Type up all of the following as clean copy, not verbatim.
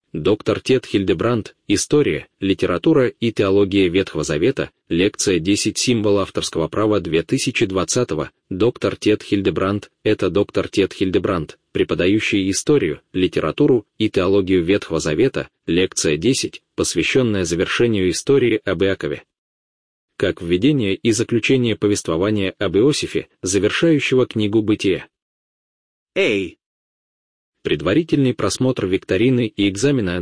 Доктор Тед Хильдебранд, История, литература и теология Ветхого Завета, лекция 10 Символ авторского права 2020. Доктор Тед Хильдебранд – это доктор Тед Хильдебранд, преподающий историю, литературу и теологию Ветхого Завета, лекция 10, посвященная завершению истории об Иакове. Как введение и заключение повествования об Иосифе, завершающего книгу Бытия. Предварительный просмотр викторины и экзамена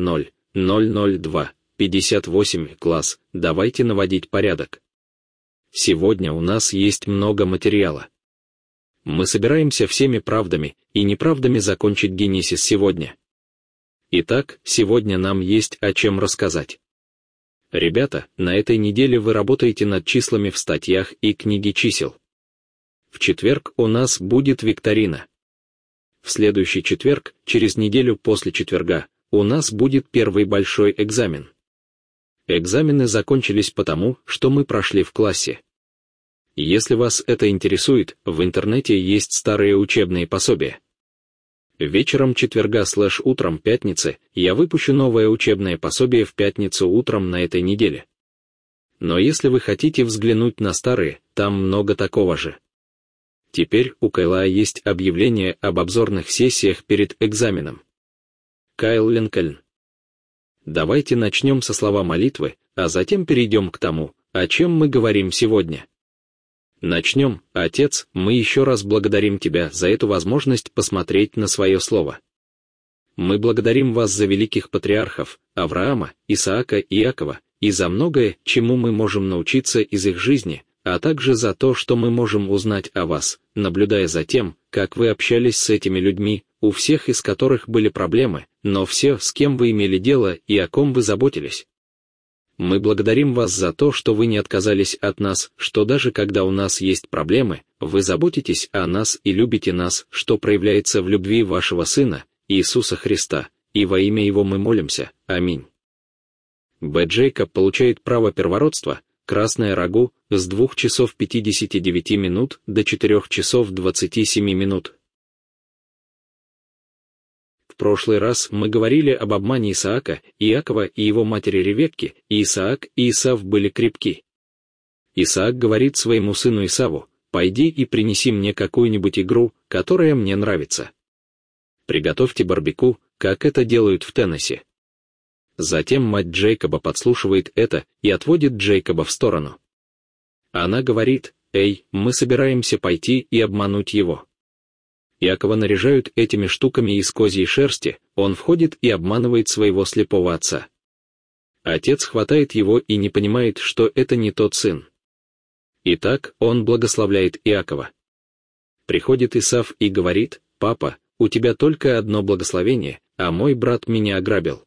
0.002.58 класс. Давайте наводить порядок. Сегодня у нас есть много материала. Мы собираемся всеми правдами и неправдами закончить Генесис сегодня. Итак, сегодня нам есть о чем рассказать. Ребята, на этой неделе вы работаете над числами в статьях и книге чисел. В четверг у нас будет викторина. В следующий четверг, через неделю после четверга, у нас будет первый большой экзамен. Экзамены закончились потому, что мы прошли в классе. Если вас это интересует, в интернете есть старые учебные пособия. Вечером четверга/утром пятницы я выпущу новое учебное пособие в пятницу утром на этой неделе. Но если вы хотите взглянуть на старые, там много такого же. Теперь у Кайла есть объявление об обзорных сессиях перед экзаменом. Кайл Линкольн. Давайте начнем со слова молитвы, а затем перейдем к тому, о чем мы говорим сегодня. Начнем. Отец, мы еще раз благодарим Тебя за эту возможность посмотреть на свое слово. Мы благодарим Вас за великих патриархов, Авраама, Исаака и Иакова, и за многое, чему мы можем научиться из их жизни, а также за то, что мы можем узнать о Вас, наблюдая за тем, как Вы общались с этими людьми, у всех из которых были проблемы, но все, с кем Вы имели дело и о ком Вы заботились. Мы благодарим Вас за то, что Вы не отказались от нас, что даже когда у нас есть проблемы, Вы заботитесь о нас и любите нас, что проявляется в любви Вашего Сына, Иисуса Христа, и во имя Его мы молимся. Аминь. Б. Джейкоб получает право первородства, красное рагу, с 2 часов 59 минут до 4 часов 27 минут. В прошлый раз мы говорили об обмане Исаака, Иакова и его матери Ревекки, и Исаак и Исав были крепки. Исаак говорит своему сыну Исаву: «Пойди и принеси мне какую-нибудь игру, которая мне нравится. Приготовьте барбекю, как это делают в Теннесси». Затем мать Джейкоба подслушивает это и отводит Джейкоба в сторону. Она говорит: «Эй, мы собираемся пойти и обмануть его». Иакова наряжают этими штуками из козьей шерсти, он входит и обманывает своего слепого отца. Отец хватает его и не понимает, что это не тот сын. Итак, он благословляет Иакова. Приходит Исав и говорит: «Папа, у тебя только одно благословение, а мой брат меня ограбил».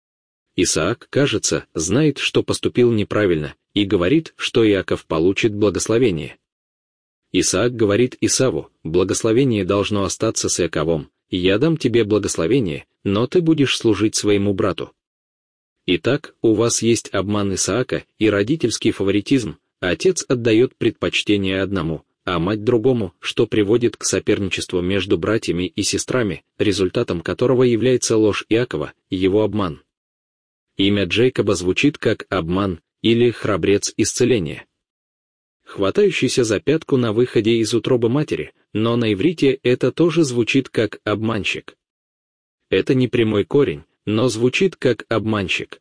Исаак, кажется, знает, что поступил неправильно, и говорит, что Иаков получит благословение. Исаак говорит Исаву: «Благословение должно остаться с Иаковом, я дам тебе благословение, но ты будешь служить своему брату». Итак, у вас есть обман Исаака и родительский фаворитизм, отец отдает предпочтение одному, а мать другому, что приводит к соперничеству между братьями и сестрами, результатом которого является ложь Иакова, его обман. Имя Джейкоба звучит как «обман» или «храбрец исцеления». Хватающийся за пятку на выходе из утробы матери, но на иврите это тоже звучит как «обманщик». Это не прямой корень, но звучит как «обманщик».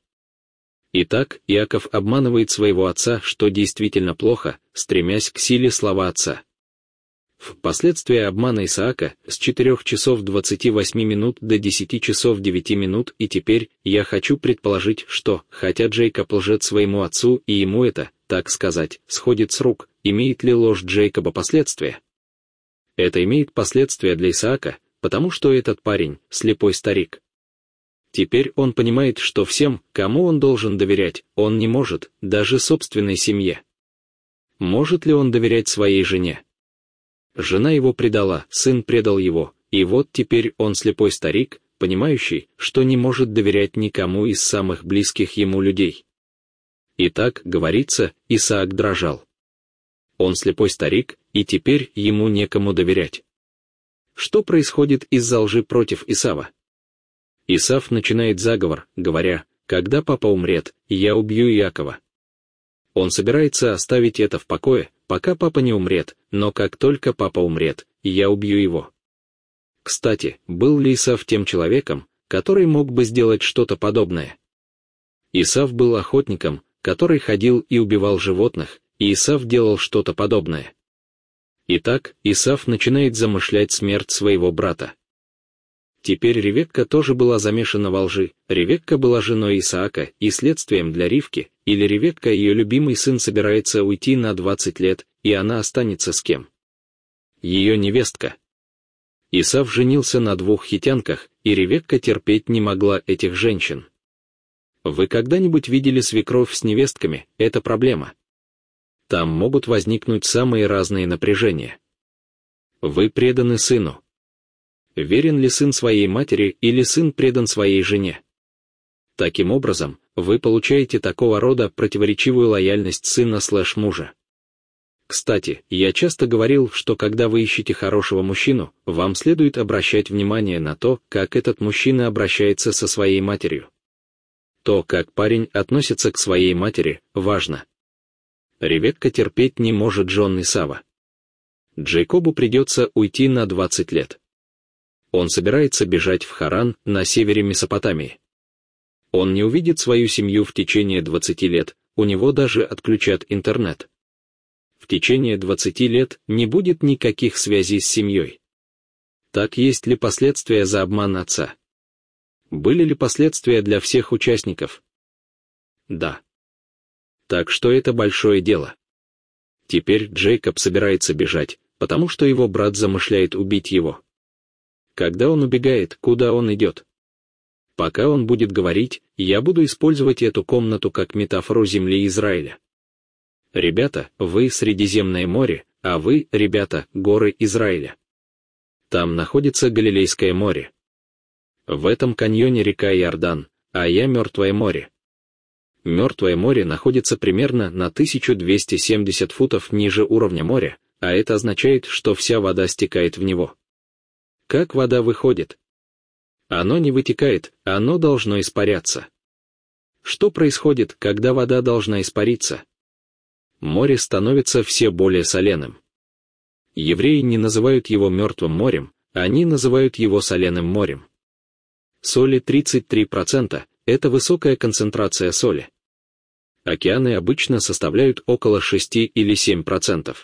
Итак, Иаков обманывает своего отца, что действительно плохо, стремясь к силе слова отца. Впоследствии обмана Исаака с 4 часов 28 минут до 10 часов 9 минут, и теперь я хочу предположить, что, хотя Джейкоб лжет своему отцу и ему это, так сказать, сходит с рук, имеет ли ложь Джейкоба последствия? Это имеет последствия для Исаака, потому что этот парень — слепой старик. Теперь он понимает, что всем, кому он должен доверять, он не может, даже собственной семье. Может ли он доверять своей жене? Жена его предала, сын предал его, и вот теперь он слепой старик, понимающий, что не может доверять никому из самых близких ему людей. Итак, говорится, Исаак дрожал. Он слепой старик, и теперь ему некому доверять. Что происходит из-за лжи против Исава? Исав начинает заговор, говоря: «Когда папа умрет, я убью Иакова». Он собирается оставить это в покое, пока папа не умрет, но как только папа умрет, я убью его. Кстати, был ли Исав тем человеком, который мог бы сделать что-то подобное? Исав был охотником, который ходил и убивал животных, и Исав делал что-то подобное. Итак, Исав начинает замышлять смерть своего брата. Теперь Ревекка тоже была замешана во лжи. Ревекка была женой Исаака, и следствием для Ривки, или Ревекка, ее любимый сын, собирается уйти на 20 лет, и она останется с кем? Ее невестка. Исав женился на 2 хитянках, и Ревекка терпеть не могла этих женщин. Вы когда-нибудь видели свекровь с невестками? Это проблема. Там могут возникнуть самые разные напряжения. Вы преданы сыну. Верен ли сын своей матери или сын предан своей жене? Таким образом, вы получаете такого рода противоречивую лояльность сына/мужа. Кстати, я часто говорил, что когда вы ищете хорошего мужчину, вам следует обращать внимание на то, как этот мужчина обращается со своей матерью. То, как парень относится к своей матери, важно. Ревекка терпеть не может жен Исава. Джейкобу придется уйти на 20 лет. Он собирается бежать в Харан, на севере Месопотамии. Он не увидит свою семью в течение 20 лет, у него даже отключат интернет. В течение 20 лет не будет никаких связей с семьей. Так есть ли последствия за обман отца? Были ли последствия для всех участников? Да. Так что это большое дело. Теперь Джейкоб собирается бежать, потому что его брат замышляет убить его. Когда он убегает, куда он идет? Пока он будет говорить, я буду использовать эту комнату как метафору земли Израиля. Ребята, вы Средиземное море, а вы, ребята, горы Израиля. Там находится Галилейское море. В этом каньоне река Иордан, а я Мертвое море. Мертвое море находится примерно на 1270 футов ниже уровня моря, а это означает, что вся вода стекает в него. Как вода выходит? Оно не вытекает, оно должно испаряться. Что происходит, когда вода должна испариться? Море становится все более соленым. Евреи не называют его Мертвым морем, они называют его Соленым морем. Соли 33% – это высокая концентрация соли. Океаны обычно составляют около 6 или 7%.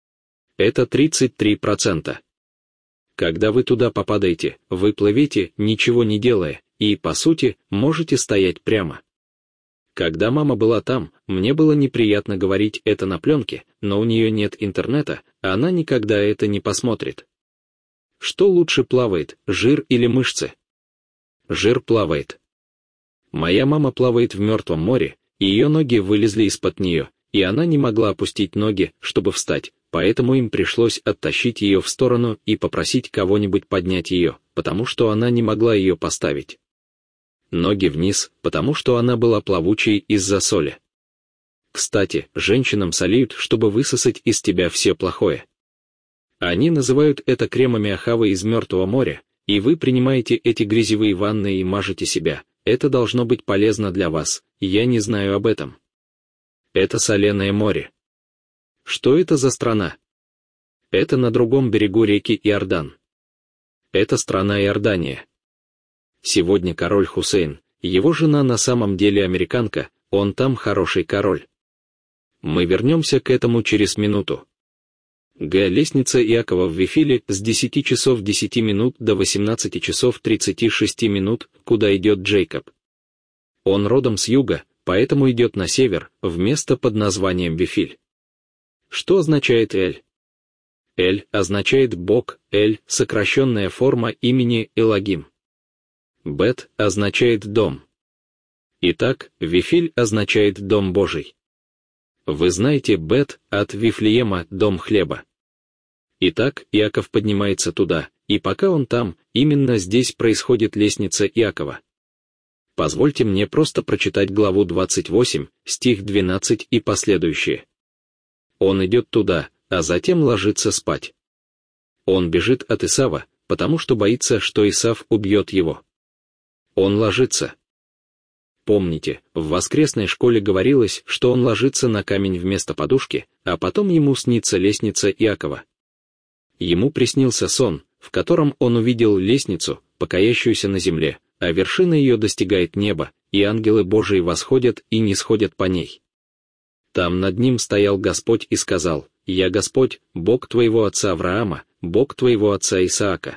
Это 33%. Когда вы туда попадаете, вы плывете, ничего не делая, и, по сути, можете стоять прямо. Когда мама была там, мне было неприятно говорить это на пленке, но у нее нет интернета, она никогда это не посмотрит. Что лучше плавает, жир или мышцы? Жир плавает. Моя мама плавает в Мертвом море, и ее ноги вылезли из-под нее, и она не могла опустить ноги, чтобы встать, поэтому им пришлось оттащить ее в сторону и попросить кого-нибудь поднять ее, потому что она не могла ее поставить. Ноги вниз, потому что она была плавучей из-за соли. Кстати, женщинам солеют, чтобы высосать из тебя все плохое. Они называют это кремами Ахавы из Мертвого моря, и вы принимаете эти грязевые ванны и мажете себя. Это должно быть полезно для вас, я не знаю об этом. Это Соленое море. Что это за страна? Это на другом берегу реки Иордан. Это страна Иордания. Сегодня король Хусейн, его жена на самом деле американка, он там хороший король. Мы вернемся к этому через минуту. Лестница Иакова в Вифиле с 10 часов 10 минут до 18 часов 36 минут, куда идет Джейкоб. Он родом с юга, поэтому идет на север, в место под названием Вифиль. Что означает Эль? Эль означает Бог, Эль – сокращенная форма имени Элогим. Бет означает дом. Итак, Вифиль означает Дом Божий. Вы знаете Бет от Вифлеема, дом хлеба. Итак, Иаков поднимается туда, и пока он там, именно здесь происходит лестница Иакова. Позвольте мне просто прочитать главу 28, стих 12 и последующие. Он идет туда, а затем ложится спать. Он бежит от Исава, потому что боится, что Исав убьет его. Он ложится. Помните, в воскресной школе говорилось, что он ложится на камень вместо подушки, а потом ему снится лестница Иакова. Ему приснился сон, в котором он увидел лестницу, покоящуюся на земле, а вершина ее достигает неба, и ангелы Божии восходят и нисходят по ней. Там над ним стоял Господь и сказал: «Я Господь, Бог твоего отца Авраама, Бог твоего отца Исаака.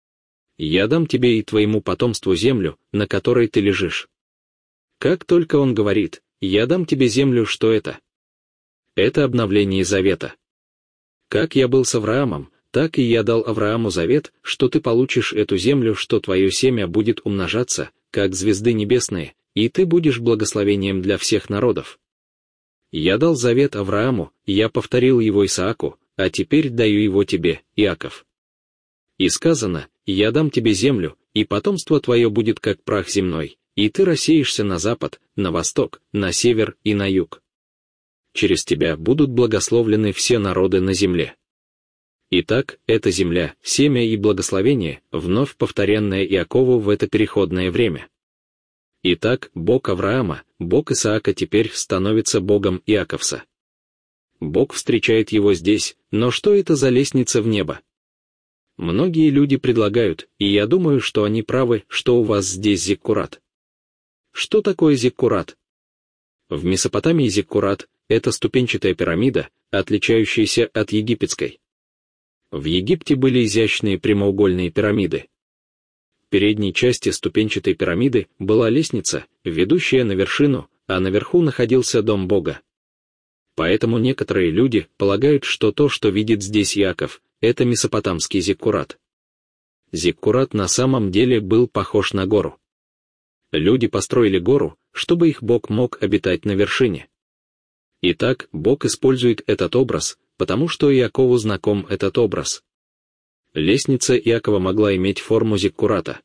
Я дам тебе и твоему потомству землю, на которой ты лежишь». Как только он говорит: «Я дам тебе землю», что это? Это обновление завета. Как я был с Авраамом, так и я дал Аврааму завет, что ты получишь эту землю, что твое семя будет умножаться, как звезды небесные, и ты будешь благословением для всех народов. Я дал завет Аврааму, я повторил его Исааку, а теперь даю его тебе, Иаков. И сказано: «Я дам тебе землю, и потомство твое будет как прах земной, и ты рассеешься на запад, на восток, на север и на юг. Через тебя будут благословлены все народы на земле». Итак, эта земля, семя и благословение, вновь повторенное Иакову в это переходное время. Итак, Бог Авраама, Бог Исаака теперь становится Богом Иаковса. Бог встречает его здесь, но что это за лестница в небо? Многие люди предлагают, и я думаю, что они правы, что у вас здесь зиккурат. Что такое зиккурат? В Месопотамии зиккурат — это ступенчатая пирамида, отличающаяся от египетской. В Египте были изящные прямоугольные пирамиды. В передней части ступенчатой пирамиды была лестница, ведущая на вершину, а наверху находился дом Бога. Поэтому некоторые люди полагают, что то, что видит здесь Иаков, это месопотамский зиккурат. Зиккурат на самом деле был похож на гору. Люди построили гору, чтобы их Бог мог обитать на вершине. Итак, Бог использует этот образ, потому что Иакову знаком этот образ. Лестница Иакова могла иметь форму зиккурата.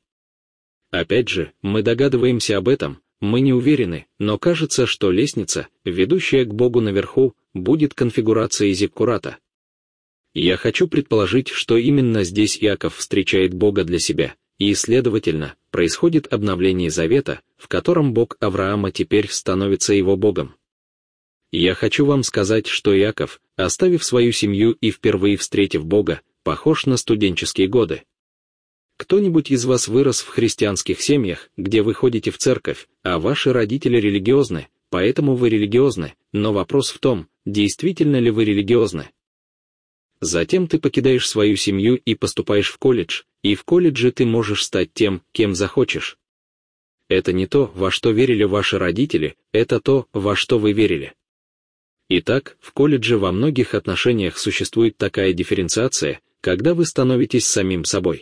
Опять же, мы догадываемся об этом, мы не уверены, но кажется, что лестница, ведущая к Богу наверху, будет конфигурацией зиккурата. Я хочу предположить, что именно здесь Иаков встречает Бога для себя, и, следовательно, происходит обновление завета, в котором Бог Авраама теперь становится его Богом. Я хочу вам сказать, что Иаков, оставив свою семью и впервые встретив Бога, похож на студенческие годы. Кто-нибудь из вас вырос в христианских семьях, где вы ходите в церковь, а ваши родители религиозны, поэтому вы религиозны, но вопрос в том, действительно ли вы религиозны. Затем ты покидаешь свою семью и поступаешь в колледж, и в колледже ты можешь стать тем, кем захочешь. Это не то, во что верили ваши родители, это то, во что вы верили. Итак, в колледже во многих отношениях существует такая дифференциация, когда вы становитесь самим собой.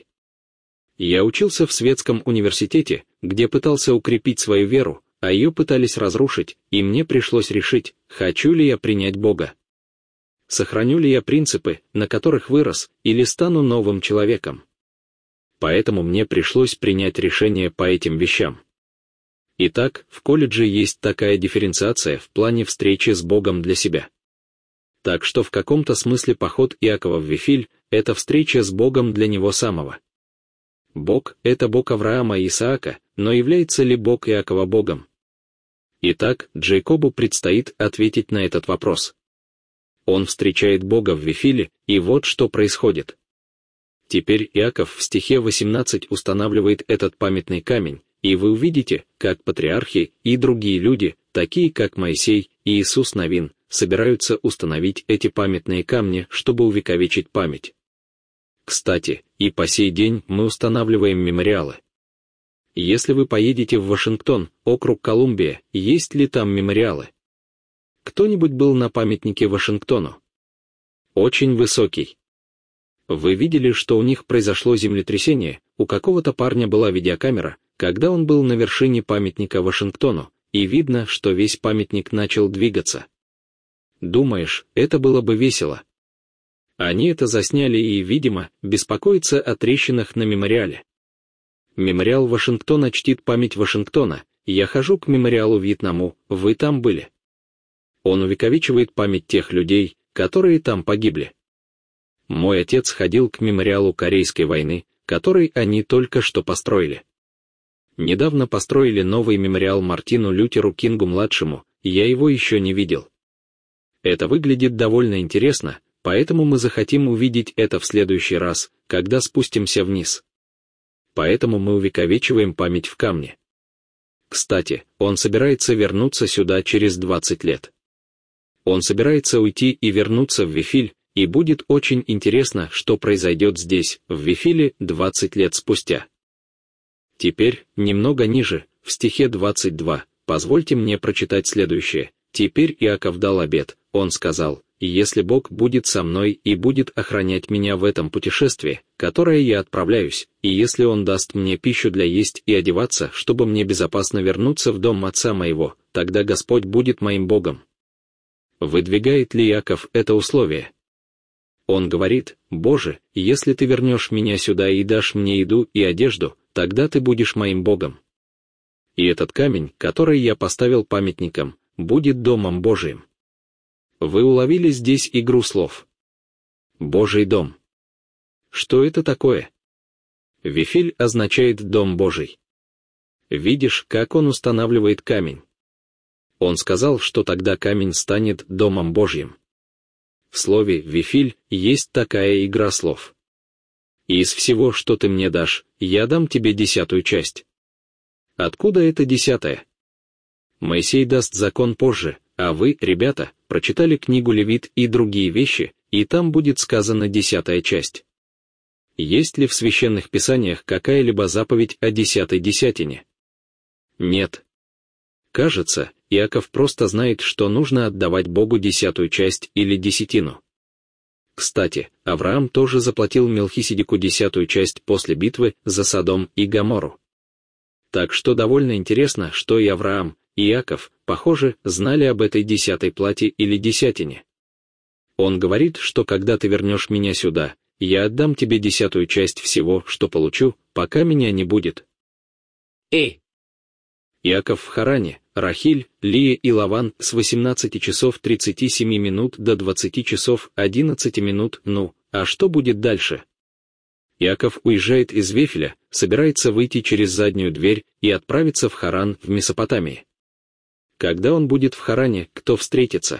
Я учился в светском университете, где пытался укрепить свою веру, а ее пытались разрушить, и мне пришлось решить, хочу ли я принять Бога. Сохраню ли я принципы, на которых вырос, или стану новым человеком. Поэтому мне пришлось принять решение по этим вещам. Итак, в колледже есть такая дифференциация в плане встречи с Богом для себя. Так что в каком-то смысле поход Иакова в Вифиль — это встреча с Богом для него самого. Бог — это Бог Авраама и Исаака, но является ли Бог Иакова Богом? Итак, Джейкобу предстоит ответить на этот вопрос. Он встречает Бога в Вифиле, и вот что происходит. Теперь Иаков в стихе 18 устанавливает этот памятный камень, и вы увидите, как патриархи и другие люди, такие как Моисей и Иисус Навин, собираются установить эти памятные камни, чтобы увековечить память. Кстати, и по сей день мы устанавливаем мемориалы. Если вы поедете в Вашингтон, округ Колумбия, есть ли там мемориалы? Кто-нибудь был на памятнике Вашингтону? Очень высокий. Вы видели, что у них произошло землетрясение, у какого-то парня была видеокамера, когда он был на вершине памятника Вашингтону, и видно, что весь памятник начал двигаться. Думаешь, это было бы весело? Они это засняли и, видимо, беспокоятся о трещинах на мемориале. Мемориал Вашингтона чтит память Вашингтона, я хожу к мемориалу Вьетнаму, вы там были. Он увековечивает память тех людей, которые там погибли. Мой отец ходил к мемориалу Корейской войны, который они только что построили. Недавно построили новый мемориал Мартину Лютеру Кингу-младшему, я его еще не видел. Это выглядит довольно интересно, поэтому мы захотим увидеть это в следующий раз, когда спустимся вниз. Поэтому мы увековечиваем память в камне. Кстати, он собирается вернуться сюда через 20 лет. Он собирается уйти и вернуться в Вифиль, и будет очень интересно, что произойдет здесь, в Вифиле, 20 лет спустя. Теперь, немного ниже, в стихе 22, позвольте мне прочитать следующее. «Теперь Иаков дал обет, он сказал, если Бог будет со мной и будет охранять меня в этом путешествии, которое я отправляюсь, и если Он даст мне пищу для есть и одеваться, чтобы мне безопасно вернуться в дом отца моего, тогда Господь будет моим Богом». Выдвигает ли Иаков это условие? Он говорит: «Боже, если ты вернешь меня сюда и дашь мне еду и одежду, тогда ты будешь моим Богом. И этот камень, который я поставил памятником, будет домом Божиим». Вы уловили здесь игру слов? Божий дом. Что это такое? Вифиль означает «дом Божий». Видишь, как он устанавливает камень? Он сказал, что тогда камень станет домом Божьим. В слове «Вифиль» есть такая игра слов. «Из всего, что ты мне дашь, я дам тебе 10-ю часть». Откуда это 10-я? Моисей даст закон позже, а вы, ребята, прочитали книгу Левит и другие вещи, и там будет сказана 10-я часть. Есть ли в священных писаниях какая-либо заповедь о 10-й десятине? Нет. Кажется, Иаков просто знает, что нужно отдавать Богу 10-ю часть или десятину. Кстати, Авраам тоже заплатил Мелхиседеку 10-ю часть после битвы за Содом и Гоморру. Так что довольно интересно, что и Авраам, и Иаков, похоже, знали об этой 10-й плате или десятине. Он говорит, что когда ты вернешь меня сюда, я отдам тебе 10-ю часть всего, что получу, пока меня не будет. Иаков в Харане, Рахиль, Лия и Лаван с 18 часов 37 минут до 20 часов 11 минут, а что будет дальше? Иаков уезжает из Вифиля, собирается выйти через заднюю дверь и отправиться в Харан в Месопотамии. Когда он будет в Харане, кто встретится?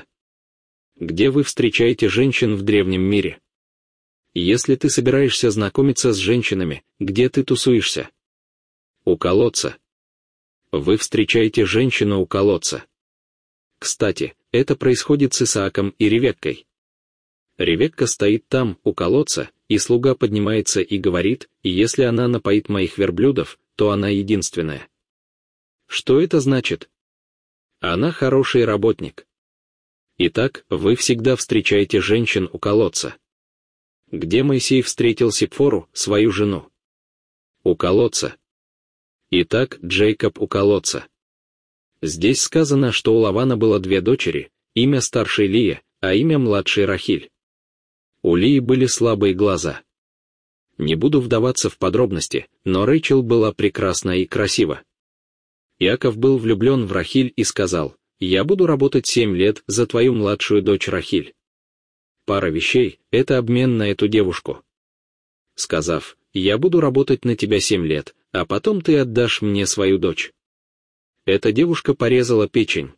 Где вы встречаете женщин в древнем мире? Если ты собираешься знакомиться с женщинами, где ты тусуешься? У колодца. Вы встречаете женщину у колодца. Кстати, это происходит с Исааком и Ревеккой. Ревекка стоит там, у колодца, и слуга поднимается и говорит: «Если она напоит моих верблюдов, то она единственная». Что это значит? Она хороший работник. Итак, вы всегда встречаете женщин у колодца. Где Моисей встретил Сипфору, свою жену? У колодца. Итак, Джейкоб у колодца. Здесь сказано, что у Лавана было 2 дочери, имя старшей Лия, а имя младшей Рахиль. У Лии были слабые глаза. Не буду вдаваться в подробности, но Рэйчел была прекрасна и красива. Иаков был влюблен в Рахиль и сказал: «Я буду работать 7 лет за твою младшую дочь Рахиль». Пара вещей — это обмен на эту девушку. Сказав: «Я буду работать на тебя 7 лет, а потом ты отдашь мне свою дочь». Эта девушка порезала печень.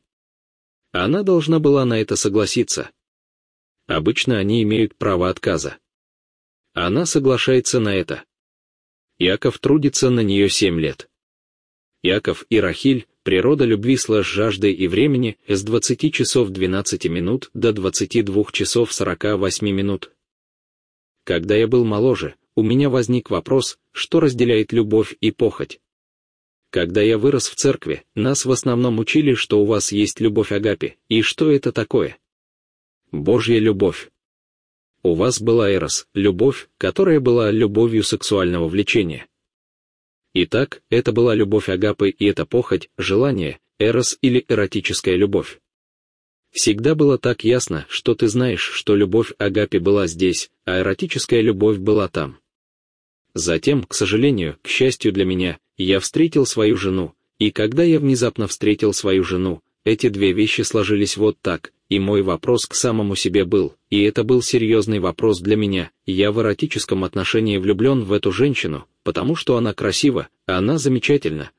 Она должна была на это согласиться. Обычно они имеют право отказа. Она соглашается на это. Иаков трудится на нее 7 лет. Иаков и Рахиль, природа любви / жажды и времени, с 20 часов 12 минут до 22 часов 48 минут. Когда я был моложе, у меня возник вопрос, что разделяет любовь и похоть. Когда я вырос в церкви, нас в основном учили, что у вас есть любовь агапе, и что это такое? Божья любовь. У вас была эрос, любовь, которая была любовью сексуального влечения. Итак, это была любовь агапы, и это похоть, желание, эрос или эротическая любовь. Всегда было так ясно, что ты знаешь, что любовь агапе была здесь, а эротическая любовь была там. Затем, к сожалению, к счастью для меня, я встретил свою жену, и когда я внезапно встретил свою жену, эти 2 вещи сложились вот так, и мой вопрос к самому себе был, и это был серьезный вопрос для меня: я в эротическом отношении влюблен в эту женщину, потому что она красива, она замечательна,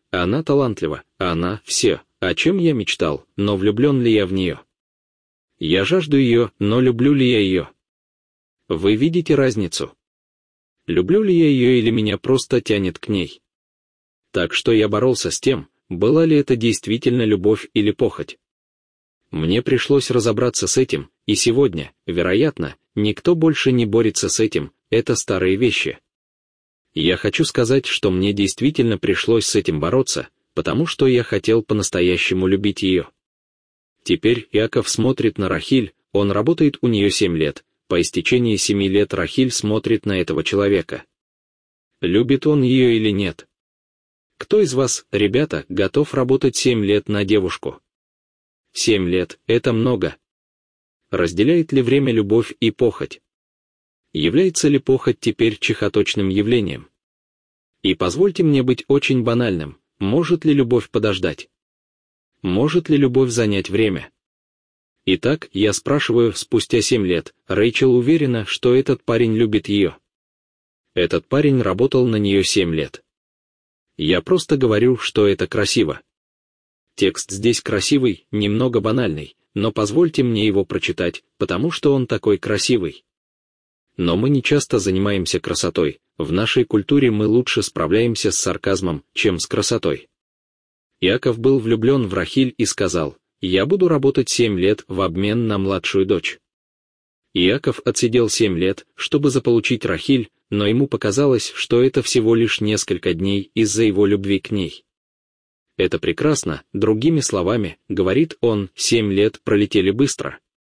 она талантлива, она — все, о чем я мечтал, но влюблен ли я в нее? Я жажду ее, но люблю ли я ее? Вы видите разницу? Люблю ли я ее или меня просто тянет к ней? Так что я боролся с тем, была ли это действительно любовь или похоть. Мне пришлось разобраться с этим, и сегодня, вероятно, никто больше не борется с этим, это старые вещи. Я хочу сказать, что мне действительно пришлось с этим бороться, потому что я хотел по-настоящему любить ее. Теперь Иаков смотрит на Рахиль, он работает у нее 7 лет, по истечении 7 лет Рахиль смотрит на этого человека. Любит он ее или нет? Кто из вас, ребята, готов работать 7 лет на девушку? 7 лет — это много. Разделяет ли время любовь и похоть? Является ли похоть теперь чехоточным явлением? И позвольте мне быть очень банальным, может ли любовь подождать? Может ли любовь занять время? Итак, я спрашиваю, спустя 7 лет, Рэйчел уверена, что этот парень любит ее. Этот парень работал на нее 7 лет. Я просто говорю, что это красиво. Текст здесь красивый, немного банальный, но позвольте мне его прочитать, потому что он такой красивый. Но мы не часто занимаемся красотой, в нашей культуре мы лучше справляемся с сарказмом, чем с красотой. Иаков был влюблен в Рахиль и сказал: «Я буду работать 7 лет в обмен на младшую дочь». Иаков отсидел 7 лет, чтобы заполучить Рахиль, но ему показалось, что это всего лишь несколько дней из-за его любви к ней. Это прекрасно, другими словами, говорит он, 7 лет пролетели быстро.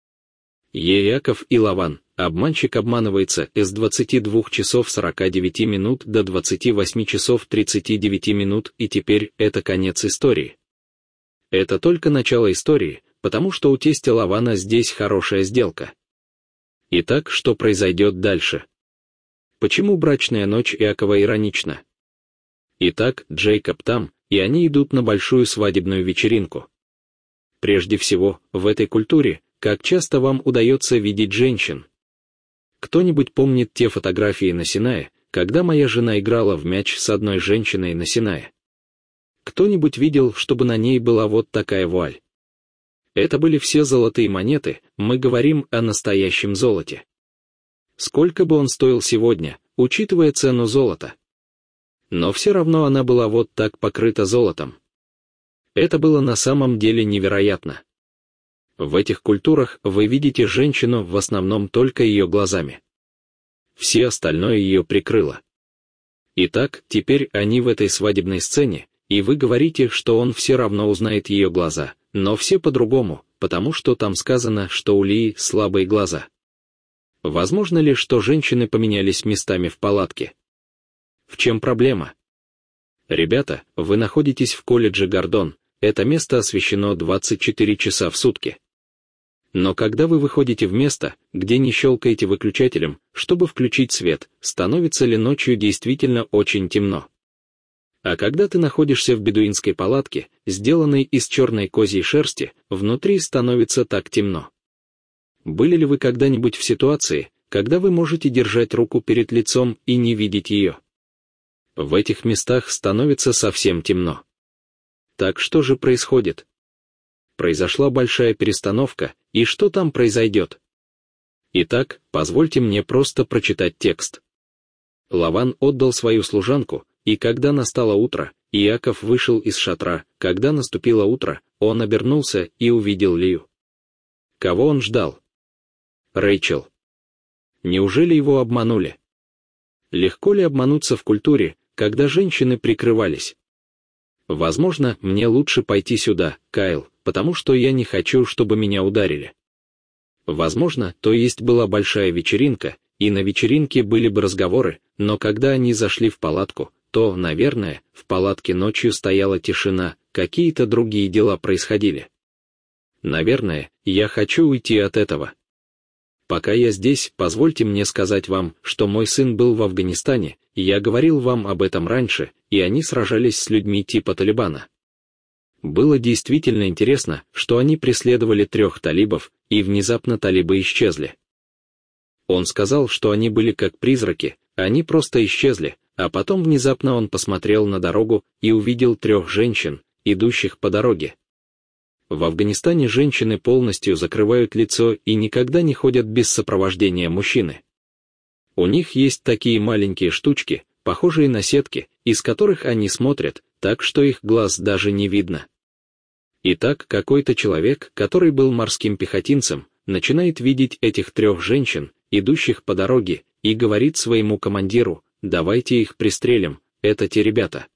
Иаков и Лаван, обманщик обманывается с 22 часов 49 минут до 28 часов 39 минут, и теперь это конец истории. Это только начало истории, потому что у тестя Лавана здесь хорошая сделка. Итак, что произойдет дальше? Почему брачная ночь Иакова иронична? Итак, Джейкоб там, и они идут на большую свадебную вечеринку. Прежде всего, в этой культуре, как часто вам удается видеть женщин? Кто-нибудь помнит те фотографии на Синае, когда моя жена играла в мяч с одной женщиной на Синае? Кто-нибудь видел, чтобы на ней была вот такая вуаль? Это были все золотые монеты, мы говорим о настоящем золоте. Сколько бы он стоил сегодня, учитывая цену золота? Но все равно она была вот так покрыта золотом. Это было на самом деле невероятно. В этих культурах вы видите женщину в основном только ее глазами. Все остальное ее прикрыло. Итак, теперь они в этой свадебной сцене, и вы говорите, что он все равно узнает ее глаза, но все по-другому, потому что там сказано, что у Лии слабые глаза. Возможно ли, что женщины поменялись местами в палатке? В чем проблема? Ребята, вы находитесь в колледже Гордон, это место освещено 24 часа в сутки. Но когда вы выходите в место, где не щелкаете выключателем, чтобы включить свет, становится ли ночью действительно очень темно? А когда ты находишься в бедуинской палатке, сделанной из черной козьей шерсти, внутри становится так темно. Были ли вы когда-нибудь в ситуации, когда вы можете держать руку перед лицом и не видеть ее? В этих местах становится совсем темно. Так что же происходит? Произошла большая перестановка, и что там произойдет? Итак, позвольте мне просто прочитать текст. Лаван отдал свою служанку, и когда настало утро, Иаков вышел из шатра, когда наступило утро, он обернулся и увидел Лию. Кого он ждал? Рэйчел. Неужели его обманули? Легко ли обмануться в культуре, когда женщины прикрывались? Возможно, мне лучше пойти сюда, Кайл, потому что я не хочу, чтобы меня ударили. Возможно, то есть была большая вечеринка, и на вечеринке были бы разговоры, но когда они зашли в палатку, то, наверное, в палатке ночью стояла тишина, какие-то другие дела происходили. Наверное, я хочу уйти от этого. Пока я здесь, позвольте мне сказать вам, что мой сын был в Афганистане, и я говорил вам об этом раньше, и они сражались с людьми типа Талибана. Было действительно интересно, что они преследовали 3 талибов, и внезапно талибы исчезли. Он сказал, что они были как призраки, они просто исчезли, а потом внезапно он посмотрел на дорогу и увидел 3 женщин, идущих по дороге. В Афганистане женщины полностью закрывают лицо и никогда не ходят без сопровождения мужчины. У них есть такие маленькие штучки, похожие на сетки, из которых они смотрят, так что их глаз даже не видно. Итак, какой-то человек, который был морским пехотинцем, начинает видеть этих 3 женщин, идущих по дороге, и говорит своему командиру: «Давайте их пристрелим, это те ребята».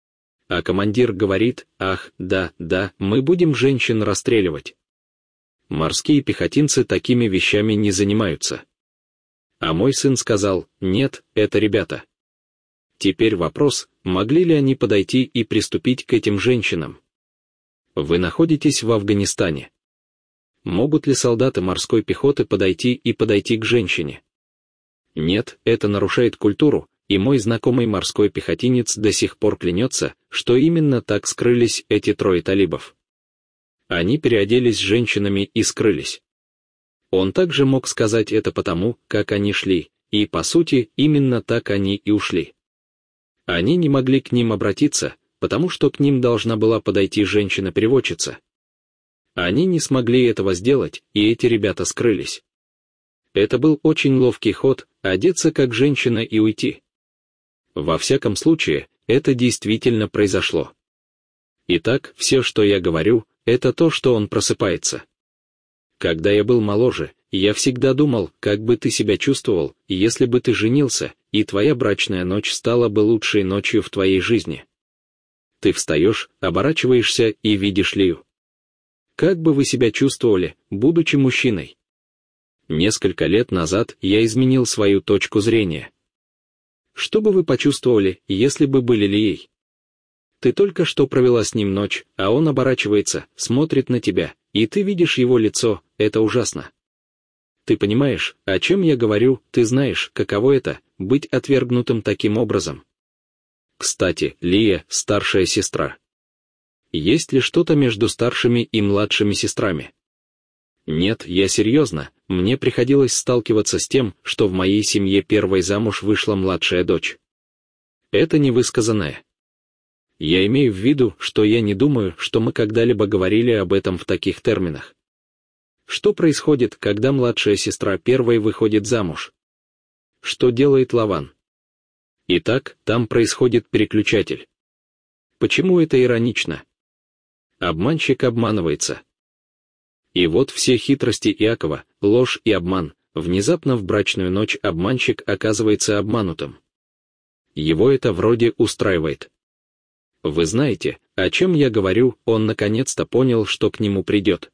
А командир говорит: «Ах, да, мы будем женщин расстреливать». Морские пехотинцы такими вещами не занимаются. А мой сын сказал: «Нет, это ребята». Теперь вопрос, могли ли они подойти и приступить к этим женщинам? Вы находитесь в Афганистане. Могут ли солдаты морской пехоты подойти к женщине? Нет, это нарушает культуру, и мой знакомый морской пехотинец до сих пор клянется, что именно так скрылись эти 3 талибов. Они переоделись женщинами и скрылись. Он также мог сказать это потому, как они шли, и, по сути, именно так они и ушли. Они не могли к ним обратиться, потому что к ним должна была подойти женщина-переводчица. Они не смогли этого сделать, и эти ребята скрылись. Это был очень ловкий ход, одеться как женщина и уйти. Во всяком случае, это действительно произошло. Итак, все, что я говорю, это то, что он просыпается. Когда я был моложе, я всегда думал, как бы ты себя чувствовал, если бы ты женился, и твоя брачная ночь стала бы лучшей ночью в твоей жизни. Ты встаешь, оборачиваешься и видишь Лию. Как бы вы себя чувствовали, будучи мужчиной? Несколько лет назад я изменил свою точку зрения. Что бы вы почувствовали, если бы были Лией? Ты только что провела с ним ночь, а он оборачивается, смотрит на тебя, и ты видишь его лицо, это ужасно. Ты понимаешь, о чем я говорю, ты знаешь, каково это, быть отвергнутым таким образом. Кстати, Лия — старшая сестра. Есть ли что-то между старшими и младшими сестрами? Нет, я серьезно, мне приходилось сталкиваться с тем, что в моей семье первой замуж вышла младшая дочь. Это невысказанное. Я имею в виду, что я не думаю, что мы когда-либо говорили об этом в таких терминах. Что происходит, когда младшая сестра первой выходит замуж? Что делает Лаван? Итак, там происходит переключатель. Почему это иронично? Обманщик обманывается. И вот все хитрости Иакова, ложь и обман, внезапно в брачную ночь обманщик оказывается обманутым. Его это вроде устраивает. Вы знаете, о чем я говорю, он наконец-то понял, что к нему придет.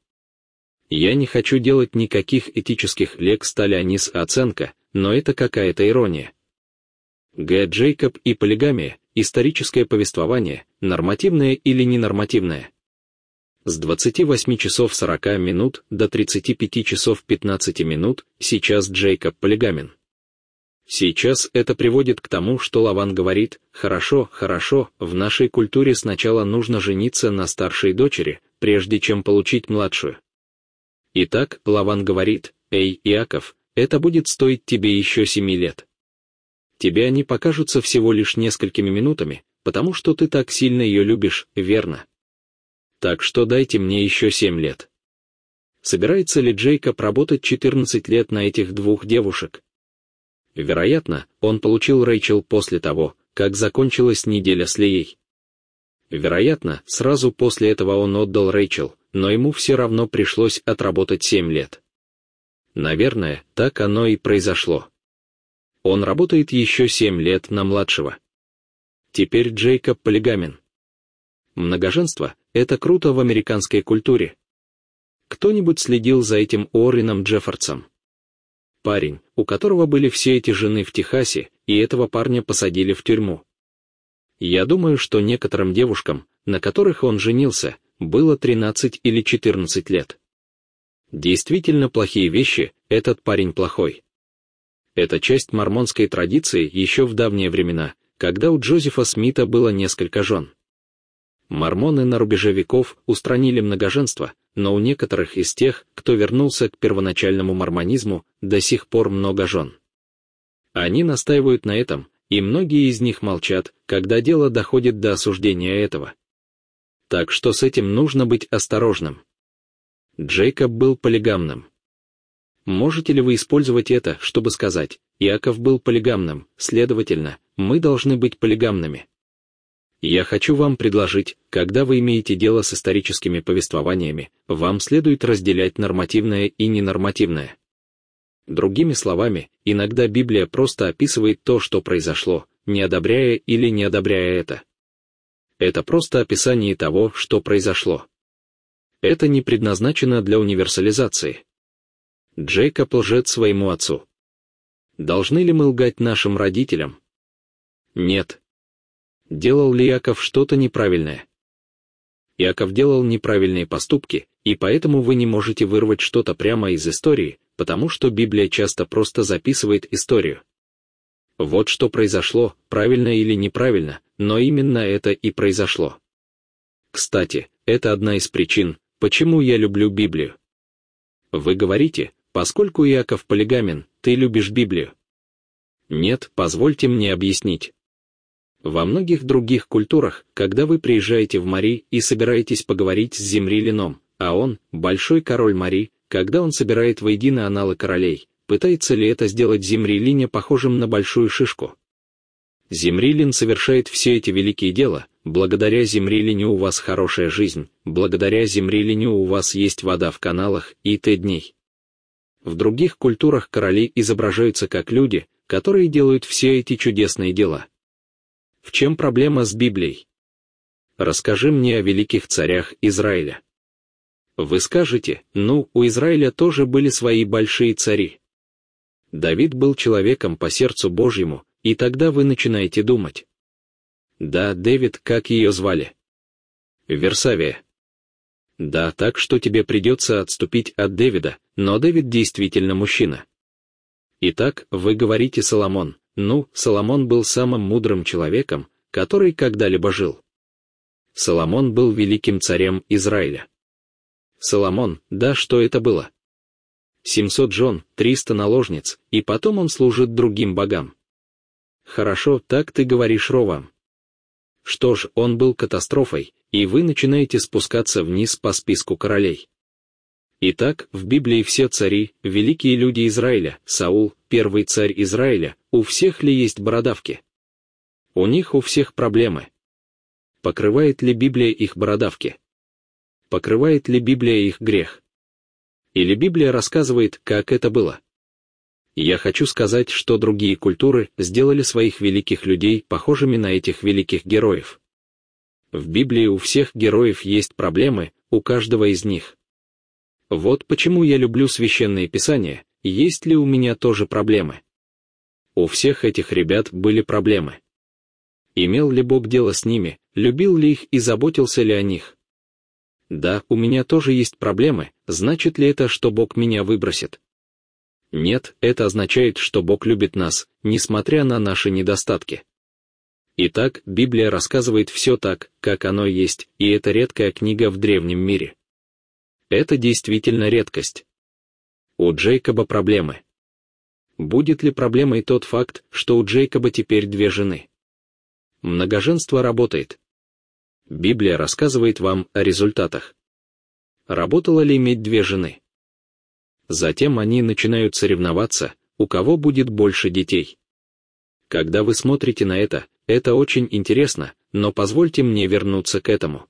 Я не хочу делать никаких этических лекс талианис оценка, но это какая-то ирония. Г. Джейкоб и полигамия, историческое повествование, нормативное или ненормативное. С 28 часов 40 минут до 35 часов 15 минут, сейчас Джейкоб полигамен. Сейчас это приводит к тому, что Лаван говорит: хорошо, в нашей культуре сначала нужно жениться на старшей дочери, прежде чем получить младшую. Итак, Лаван говорит: эй, Иаков, это будет стоить тебе еще 7 лет. Тебе они покажутся всего лишь несколькими минутами, потому что ты так сильно ее любишь, верно? Так что дайте мне еще 7 лет. Собирается ли Джейкоб работать 14 лет на этих 2 девушек? Вероятно, он получил Рэйчел после того, как закончилась неделя с Лией. Вероятно, сразу после этого он отдал Рэйчел, но ему все равно пришлось отработать 7 лет. Наверное, так оно и произошло. Он работает еще 7 лет на младшего. Теперь Джейкоб полигамен. Многоженство — это круто в американской культуре. Кто-нибудь следил за этим Уорреном Джеффордсом? Парень, у которого были все эти жены в Техасе, и этого парня посадили в тюрьму. Я думаю, что некоторым девушкам, на которых он женился, было 13 или 14 лет. Действительно плохие вещи, этот парень плохой. Это часть мормонской традиции еще в давние времена, когда у Джозефа Смита было несколько жен. Мормоны на рубеже веков устранили многоженство, но у некоторых из тех, кто вернулся к первоначальному мормонизму, до сих пор много жен. Они настаивают на этом, и многие из них молчат, когда дело доходит до осуждения этого. Так что с этим нужно быть осторожным. Джейкоб был полигамным. Можете ли вы использовать это, чтобы сказать, Иаков был полигамным, следовательно, мы должны быть полигамными? Я хочу вам предложить, когда вы имеете дело с историческими повествованиями, вам следует разделять нормативное и ненормативное. Другими словами, иногда Библия просто описывает то, что произошло, не одобряя или не одобряя это. Это просто описание того, что произошло. Это не предназначено для универсализации. Джейкоб лжет своему отцу. Должны ли мы лгать нашим родителям? Нет. Делал ли Иаков что-то неправильное? Иаков делал неправильные поступки, и поэтому вы не можете вырвать что-то прямо из истории, потому что Библия часто просто записывает историю. Вот что произошло, правильно или неправильно, но именно это и произошло. Кстати, это одна из причин, почему я люблю Библию. Вы говорите, поскольку Иаков полигамен, ты любишь Библию. Нет, позвольте мне объяснить. Во многих других культурах, когда вы приезжаете в Мари и собираетесь поговорить с Зимрилином, а он, большой король Мари, когда он собирает воедино аналы королей, пытается ли это сделать Зимрилине похожим на большую шишку? Зимрилин совершает все эти великие дела, благодаря Зимрилине у вас хорошая жизнь, благодаря Зимрилине у вас есть вода в каналах и т.д. В других культурах короли изображаются как люди, которые делают все эти чудесные дела. В чем проблема с Библией? Расскажи мне о великих царях Израиля. Вы скажете, ну, у Израиля тоже были свои большие цари. Давид был человеком по сердцу Божьему, и тогда вы начинаете думать. Да, Дэвид, как ее звали? Версавия. Да, так что тебе придется отступить от Дэвида, но Дэвид действительно мужчина. Итак, вы говорите Соломон. Ну, Соломон был самым мудрым человеком, который когда-либо жил. Соломон был великим царем Израиля. Соломон, да, что это было? 700 жен, 300 наложниц, и потом он служит другим богам. Хорошо, так ты говоришь, Ровам. Что ж, он был катастрофой, и вы начинаете спускаться вниз по списку королей. Итак, в Библии все цари, великие люди Израиля, Саул, первый царь Израиля, у всех ли есть бородавки? У них у всех проблемы. Покрывает ли Библия их бородавки? Покрывает ли Библия их грех? Или Библия рассказывает, как это было? Я хочу сказать, что другие культуры сделали своих великих людей похожими на этих великих героев. В Библии у всех героев есть проблемы, у каждого из них. Вот почему я люблю Священное Писание, есть ли у меня тоже проблемы. У всех этих ребят были проблемы. Имел ли Бог дело с ними, любил ли их и заботился ли о них? Да, у меня тоже есть проблемы, значит ли это, что Бог меня выбросит? Нет, это означает, что Бог любит нас, несмотря на наши недостатки. Итак, Библия рассказывает все так, как оно есть, и это редкая книга в древнем мире. Это действительно редкость. У Джейкоба проблемы. Будет ли проблемой тот факт, что у Джейкоба теперь 2 жены? Многоженство работает. Библия рассказывает вам о результатах. Работало ли иметь 2 жены? Затем они начинают соревноваться, у кого будет больше детей. Когда вы смотрите на это очень интересно, но позвольте мне вернуться к этому.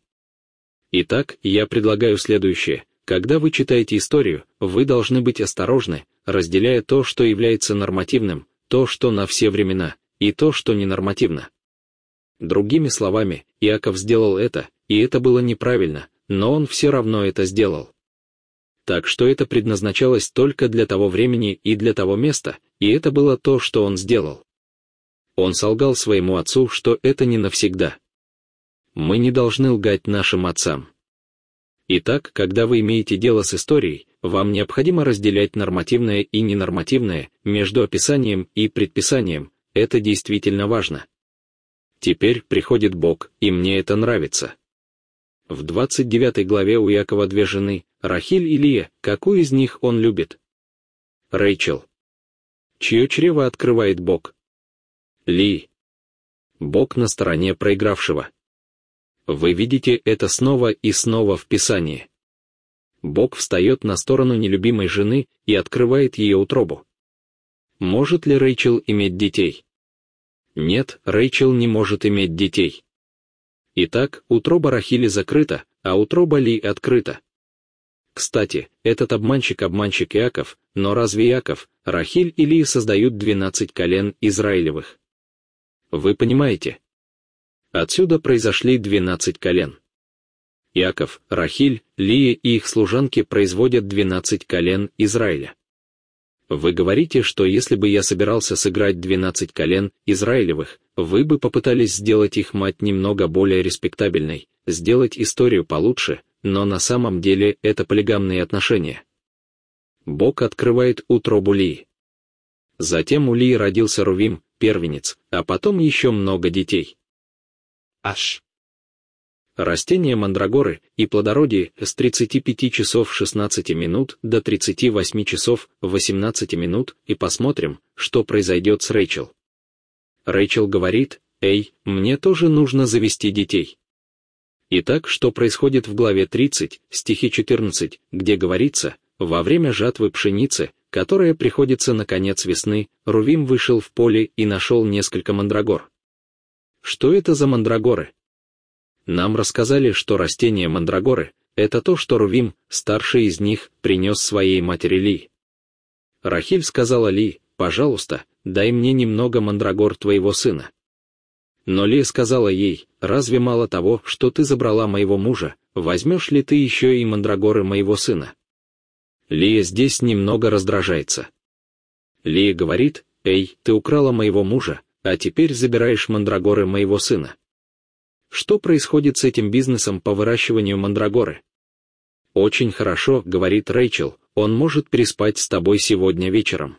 Итак, я предлагаю следующее. Когда вы читаете историю, вы должны быть осторожны, разделяя то, что является нормативным, то, что на все времена, и то, что ненормативно. Другими словами, Иаков сделал это, и это было неправильно, но он все равно это сделал. Так что это предназначалось только для того времени и для того места, и это было то, что он сделал. Он солгал своему отцу, что это не навсегда. Мы не должны лгать нашим отцам. Итак, когда вы имеете дело с историей, вам необходимо разделять нормативное и ненормативное, между описанием и предписанием, это действительно важно. Теперь приходит Бог, и мне это нравится. В 29 главе у Иакова 2 жены, Рахиль и Лия, какую из них он любит? Рэйчел. Чье чрево открывает Бог? Ли. Бог на стороне проигравшего. Вы видите это снова и снова в Писании. Бог встает на сторону нелюбимой жены и открывает ее утробу. Может ли Рэйчел иметь детей? Нет, Рэйчел не может иметь детей. Итак, утроба Рахили закрыта, а утроба Ли открыта. Кстати, этот обманщик Иаков, но разве Иаков, Рахиль и Ли создают 12 колен Израилевых? Вы понимаете? Отсюда произошли 12 колен. Иаков, Рахиль, Лия и их служанки производят 12 колен Израиля. Вы говорите, что если бы я собирался сыграть 12 колен Израилевых, вы бы попытались сделать их мать немного более респектабельной, сделать историю получше, но на самом деле это полигамные отношения. Бог открывает утробу Лии. Затем у Лии родился Рувим, первенец, а потом еще много детей. Аш. Растения мандрагоры и плодородие с 35 часов 16 минут до 38 часов 18 минут, и посмотрим, что произойдет с Рэйчел. Рэйчел говорит: «Эй, мне тоже нужно завести детей». Итак, что происходит в главе 30, стихе 14, где говорится: «Во время жатвы пшеницы, которая приходится на конец весны, Рувим вышел в поле и нашел несколько мандрагор». Что это за мандрагоры? Нам рассказали, что растение мандрагоры — это то, что Рувим, старший из них, принес своей матери Ли. Рахиль сказала Ли: «Пожалуйста, дай мне немного мандрагор твоего сына». Но Ли сказала ей: «Разве мало того, что ты забрала моего мужа, возьмешь ли ты еще и мандрагоры моего сына?» Лия здесь немного раздражается. Лия говорит: «Эй, ты украла моего мужа, а теперь забираешь мандрагоры моего сына». Что происходит с этим бизнесом по выращиванию мандрагоры? «Очень хорошо», — говорит Рэйчел, «он может переспать с тобой сегодня вечером».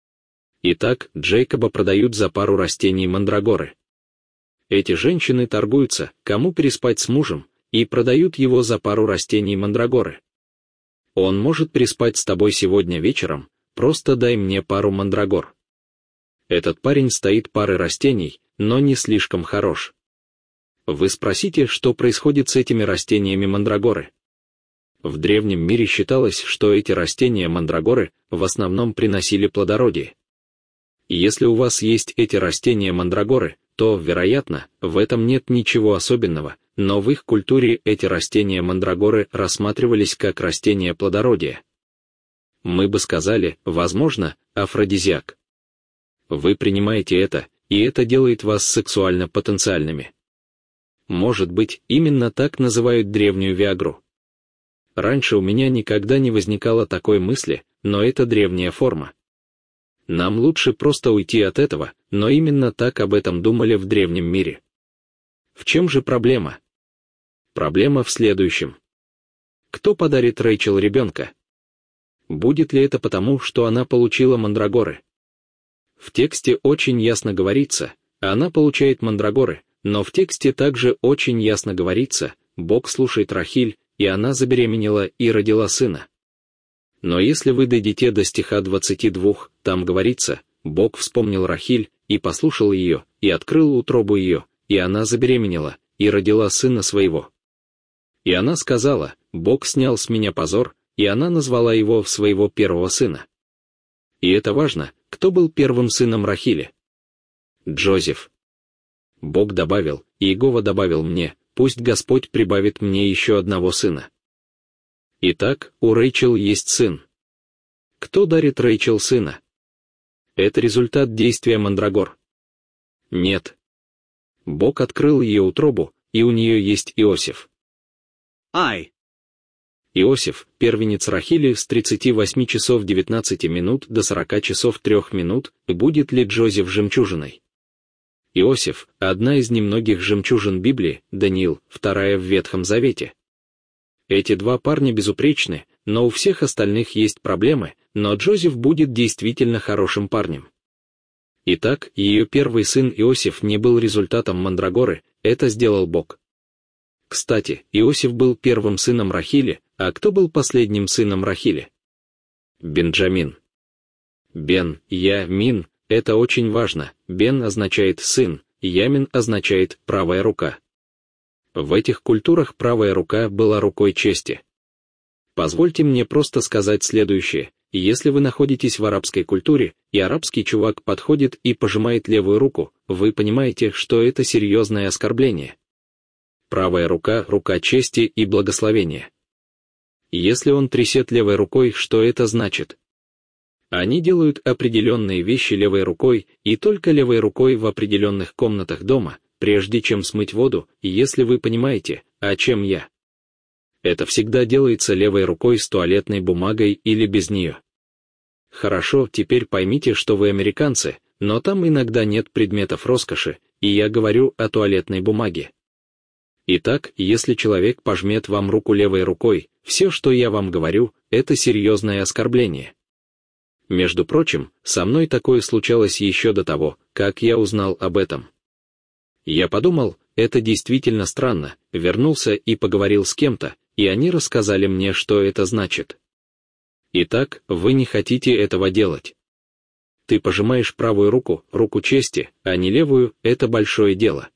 Итак, Джейкоба продают за пару растений мандрагоры. Эти женщины торгуются, кому переспать с мужем, и продают его за пару растений мандрагоры. «Он может переспать с тобой сегодня вечером, просто дай мне пару мандрагор». Этот парень стоит парой растений, но не слишком хорош. Вы спросите, что происходит с этими растениями мандрагоры. В древнем мире считалось, что эти растения мандрагоры в основном приносили плодородие. Если у вас есть эти растения мандрагоры, то, вероятно, в этом нет ничего особенного, но в их культуре эти растения мандрагоры рассматривались как растения плодородия. Мы бы сказали, возможно, афродизиак. Вы принимаете это, и это делает вас сексуально потенциальными. Может быть, именно так называют древнюю Виагру. Раньше у меня никогда не возникало такой мысли, но это древняя форма. Нам лучше просто уйти от этого, но именно так об этом думали в древнем мире. В чем же проблема? Проблема в следующем. Кто подарит Рэйчел ребенка? Будет ли это потому, что она получила мандрагоры? В тексте очень ясно говорится, она получает мандрагоры, но в тексте также очень ясно говорится, Бог слушает Рахиль, и она забеременела и родила сына. Но если вы дойдете до стиха 22, там говорится, Бог вспомнил Рахиль, и послушал ее, и открыл утробу ее, и она забеременела, и родила сына своего. И она сказала: Бог снял с меня позор, и она назвала его своего первого сына. И это важно, кто был первым сыном Рахили? Джозеф. Бог добавил, и Иегова добавил мне: пусть Господь прибавит мне еще одного сына. Итак, у Рэйчел есть сын. Кто дарит Рэйчел сына? Это результат действия мандрагор? Нет. Бог открыл ее утробу, и у нее есть Иосиф. Иосиф, первенец Рахили с 38 часов 19 минут до 40 часов 3 минут, будет ли Джозеф жемчужиной? Иосиф – одна из немногих жемчужин Библии, Даниил, вторая в Ветхом Завете. Эти два парня безупречны, но у всех остальных есть проблемы, но Джозеф будет действительно хорошим парнем. Итак, ее первый сын Иосиф не был результатом мандрагоры, это сделал Бог. Кстати, Иосиф был первым сыном Рахили, а кто был последним сыном Рахили? Бенджамин. Бен, Я, Мин, Это очень важно. Бен означает «сын», Ямин означает «правая рука». В этих культурах правая рука была рукой чести. Позвольте мне просто сказать следующее. Если вы находитесь в арабской культуре, и арабский чувак подходит и пожимает левую руку, вы понимаете, что это серьезное оскорбление. Правая рука — рука чести и благословения. Если он трясет левой рукой, что это значит? Они делают определенные вещи левой рукой, и только левой рукой в определенных комнатах дома, прежде чем смыть воду, если вы понимаете, о чем я. Это всегда делается левой рукой с туалетной бумагой или без нее. Хорошо, теперь поймите, что вы американцы, но там иногда нет предметов роскоши, и я говорю о туалетной бумаге. Итак, если человек пожмет вам руку левой рукой, все, что я вам говорю, это серьезное оскорбление. Между прочим, со мной такое случалось еще до того, как я узнал об этом. Я подумал, это действительно странно, вернулся и поговорил с кем-то, и они рассказали мне, что это значит. Итак, вы не хотите этого делать. Ты пожимаешь правую руку, руку чести, а не левую, это большое дело.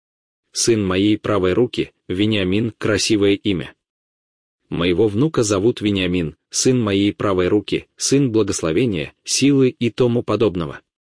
Сын моей правой руки, Вениамин, красивое имя. Моего внука зовут Вениамин, сын моей правой руки, сын благословения, силы и тому подобного.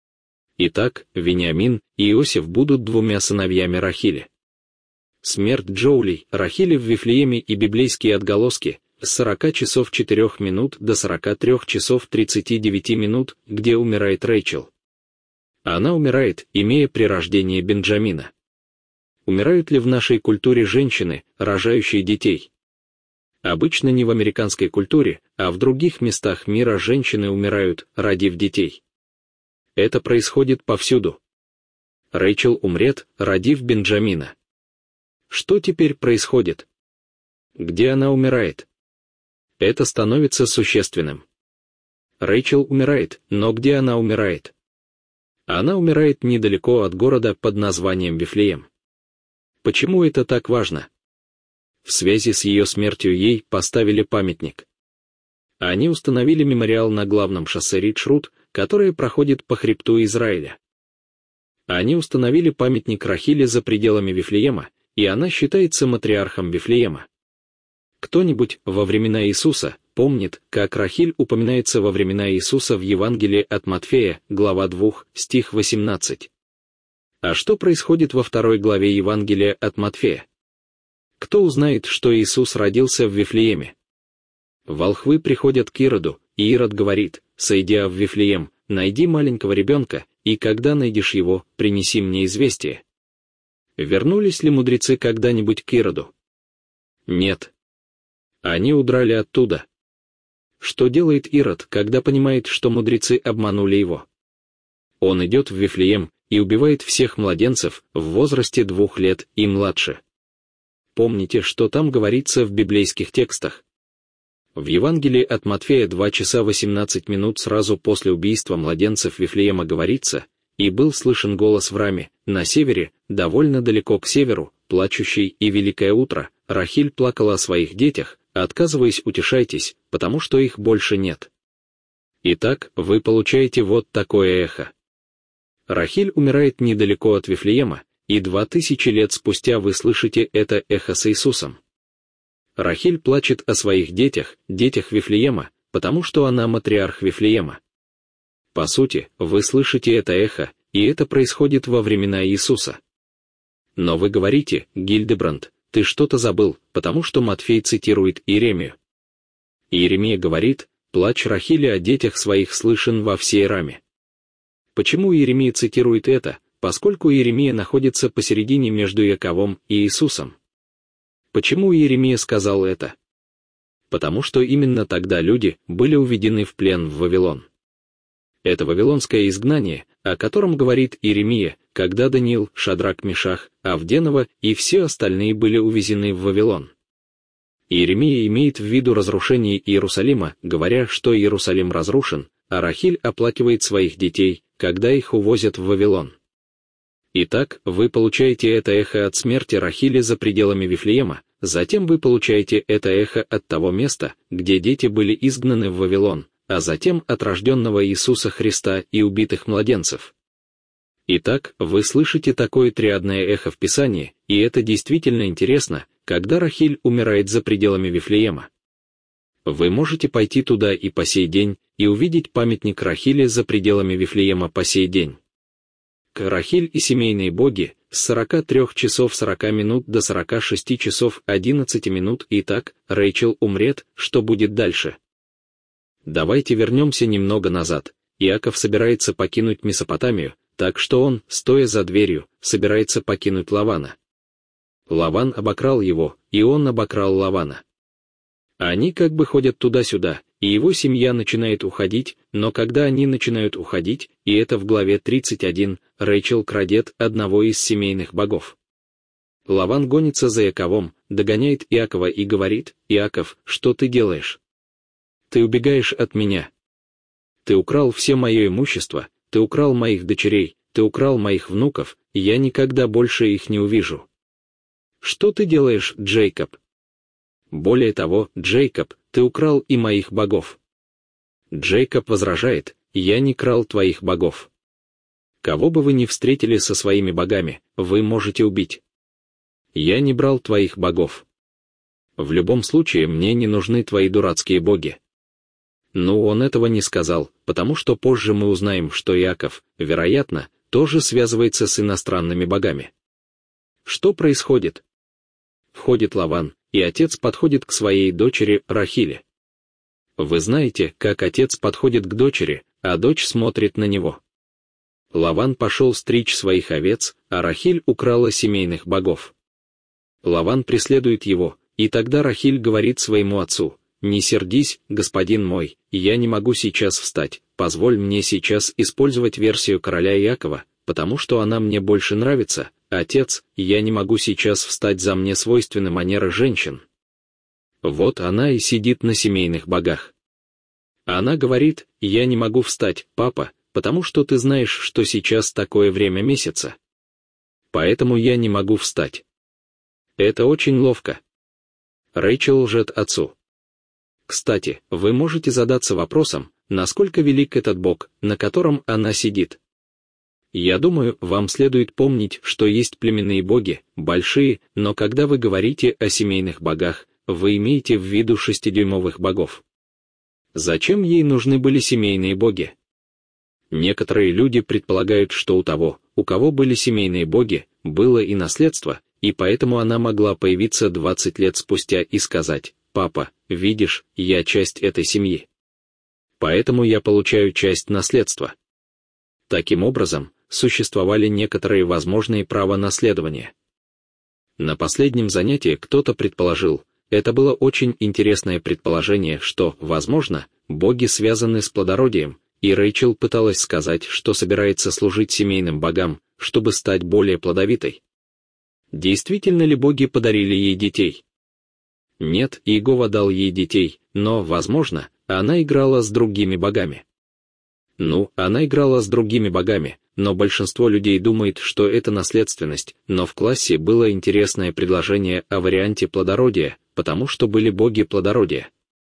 Итак, Вениамин и Иосиф будут двумя сыновьями Рахили. Смерть Джоулей, Рахили в Вифлееме и библейские отголоски, с 40 часов 4 минут до 43 часов 39 минут, где умирает Рэйчел. Она умирает, имея при рождении Бенджамина. Умирают ли в нашей культуре женщины, рожающие детей? Обычно не в американской культуре, а в других местах мира женщины умирают, родив детей. Это происходит повсюду. Рэйчел умрет, родив Бенджамина. Что теперь происходит? Где она умирает? Это становится существенным. Рэйчел умирает, но где она умирает? Она умирает недалеко от города под названием Вифлеем. Почему это так важно? В связи с ее смертью ей поставили памятник. Они установили мемориал на главном шоссе Ридж-Рут, которое проходит по хребту Израиля. Они установили памятник Рахиле за пределами Вифлеема, и она считается матриархом Вифлеема. Кто-нибудь во времена Иисуса помнит, как Рахиль упоминается во времена Иисуса в Евангелии от Матфея, глава 2, стих 18. А что происходит во 2 главе Евангелия от Матфея? Кто узнает, что Иисус родился в Вифлееме? Волхвы приходят к Ироду, и Ирод говорит: «Сойдя в Вифлеем, найди маленького ребенка, и когда найдешь его, принеси мне известие». Вернулись ли мудрецы когда-нибудь к Ироду? Нет. Они удрали оттуда. Что делает Ирод, когда понимает, что мудрецы обманули его? Он идет в Вифлеем и убивает всех младенцев в возрасте 2 лет и младше. Помните, что там говорится в библейских текстах? В Евангелии от Матфея 2 часа 18 минут сразу после убийства младенцев Вифлеема говорится: «И был слышен голос в Раме, на севере, довольно далеко к северу, плачущий и великое утро, Рахиль плакала о своих детях, отказываясь утешайтесь, потому что их больше нет». Итак, вы получаете вот такое эхо. Рахиль умирает недалеко от Вифлеема, и 2000 лет спустя вы слышите это эхо с Иисусом. Рахиль плачет о своих детях, детях Вифлеема, потому что она матриарх Вифлеема. По сути, вы слышите это эхо, и это происходит во времена Иисуса. Но вы говорите: «Гильдебранд, ты что-то забыл, потому что Матфей цитирует Иеремию». Иеремия говорит: «Плач Рахили о детях своих слышен во всей Раме». Почему Иеремия цитирует это, поскольку Иеремия находится посередине между Яковом и Иисусом? Почему Иеремия сказал это? Потому что именно тогда люди были уведены в плен в Вавилон. Это вавилонское изгнание, о котором говорит Иеремия, когда Даниил, Шадрак, Мишах, Авденова и все остальные были увезены в Вавилон. Иеремия имеет в виду разрушение Иерусалима, говоря, что Иерусалим разрушен, а Рахиль оплакивает своих детей, когда их увозят в Вавилон. Итак, вы получаете это эхо от смерти Рахили за пределами Вифлеема, затем вы получаете это эхо от того места, где дети были изгнаны в Вавилон, а затем от рожденного Иисуса Христа и убитых младенцев. Итак, вы слышите такое триадное эхо в Писании, и это действительно интересно, когда Рахиль умирает за пределами Вифлеема. Вы можете пойти туда и по сей день, и увидеть памятник Рахиле за пределами Вифлеема по сей день. Рахиль и семейные боги с 43 часов 40 минут до 46 часов 11 минут. Итак, Рэйчел умрет, что будет дальше? Давайте вернемся немного назад. Иаков собирается покинуть Месопотамию, так что он, стоя за дверью, собирается покинуть Лавана. Лаван обокрал его, и он обокрал Лавана. Они как бы ходят туда-сюда, и его семья начинает уходить, но когда они начинают уходить, и это в главе 31, Рэйчел крадет одного из семейных богов. Лаван гонится за Иаковом, догоняет Иакова и говорит: «Иаков, что ты делаешь? Ты убегаешь от меня. Ты украл все мое имущество, ты украл моих дочерей, ты украл моих внуков, и я никогда больше их не увижу. Что ты делаешь, Джейкоб? Более того, Джейкоб, ты украл и моих богов». Джейкоб возражает: «Я не крал твоих богов. Кого бы вы ни встретили со своими богами, вы можете убить. Я не брал твоих богов. В любом случае мне не нужны твои дурацкие боги». Ну, он этого не сказал, потому что позже мы узнаем, что Иаков, вероятно, тоже связывается с иностранными богами. Что происходит? Входит Лаван, и отец подходит к своей дочери Рахиле. Вы знаете, как отец подходит к дочери, а дочь смотрит на него. Лаван пошел стричь своих овец, а Рахиль украла семейных богов. Лаван преследует его, и тогда Рахиль говорит своему отцу: «Не сердись, господин мой, я не могу сейчас встать, позволь мне сейчас использовать версию короля Иакова, потому что она мне больше нравится. Отец, я не могу сейчас встать за мне свойственны манеры женщин». Вот она и сидит на семейных богах. Она говорит: «Я не могу встать, папа, потому что ты знаешь, что сейчас такое время месяца. Поэтому я не могу встать». Это очень ловко. Рэйчел лжет отцу. Кстати, вы можете задаться вопросом, насколько велик этот бог, на котором она сидит. Я думаю, вам следует помнить, что есть племенные боги, большие, но когда вы говорите о семейных богах, вы имеете в виду 6-дюймовых богов. Зачем ей нужны были семейные боги? Некоторые люди предполагают, что у того, у кого были семейные боги, было и наследство, и поэтому она могла появиться 20 лет спустя и сказать: «Папа, видишь, я часть этой семьи. Поэтому я получаю часть наследства». Таким образом, существовали некоторые возможные права наследования. На последнем занятии кто-то предположил, это было очень интересное предположение, что, возможно, боги связаны с плодородием, и Рэйчел пыталась сказать, что собирается служить семейным богам, чтобы стать более плодовитой. Действительно ли боги подарили ей детей? Нет, Иегова дал ей детей, но, возможно, она играла с другими богами. Ну, она играла с другими богами, но большинство людей думает, что это наследственность, но в классе было интересное предложение о варианте плодородия, потому что были боги плодородия.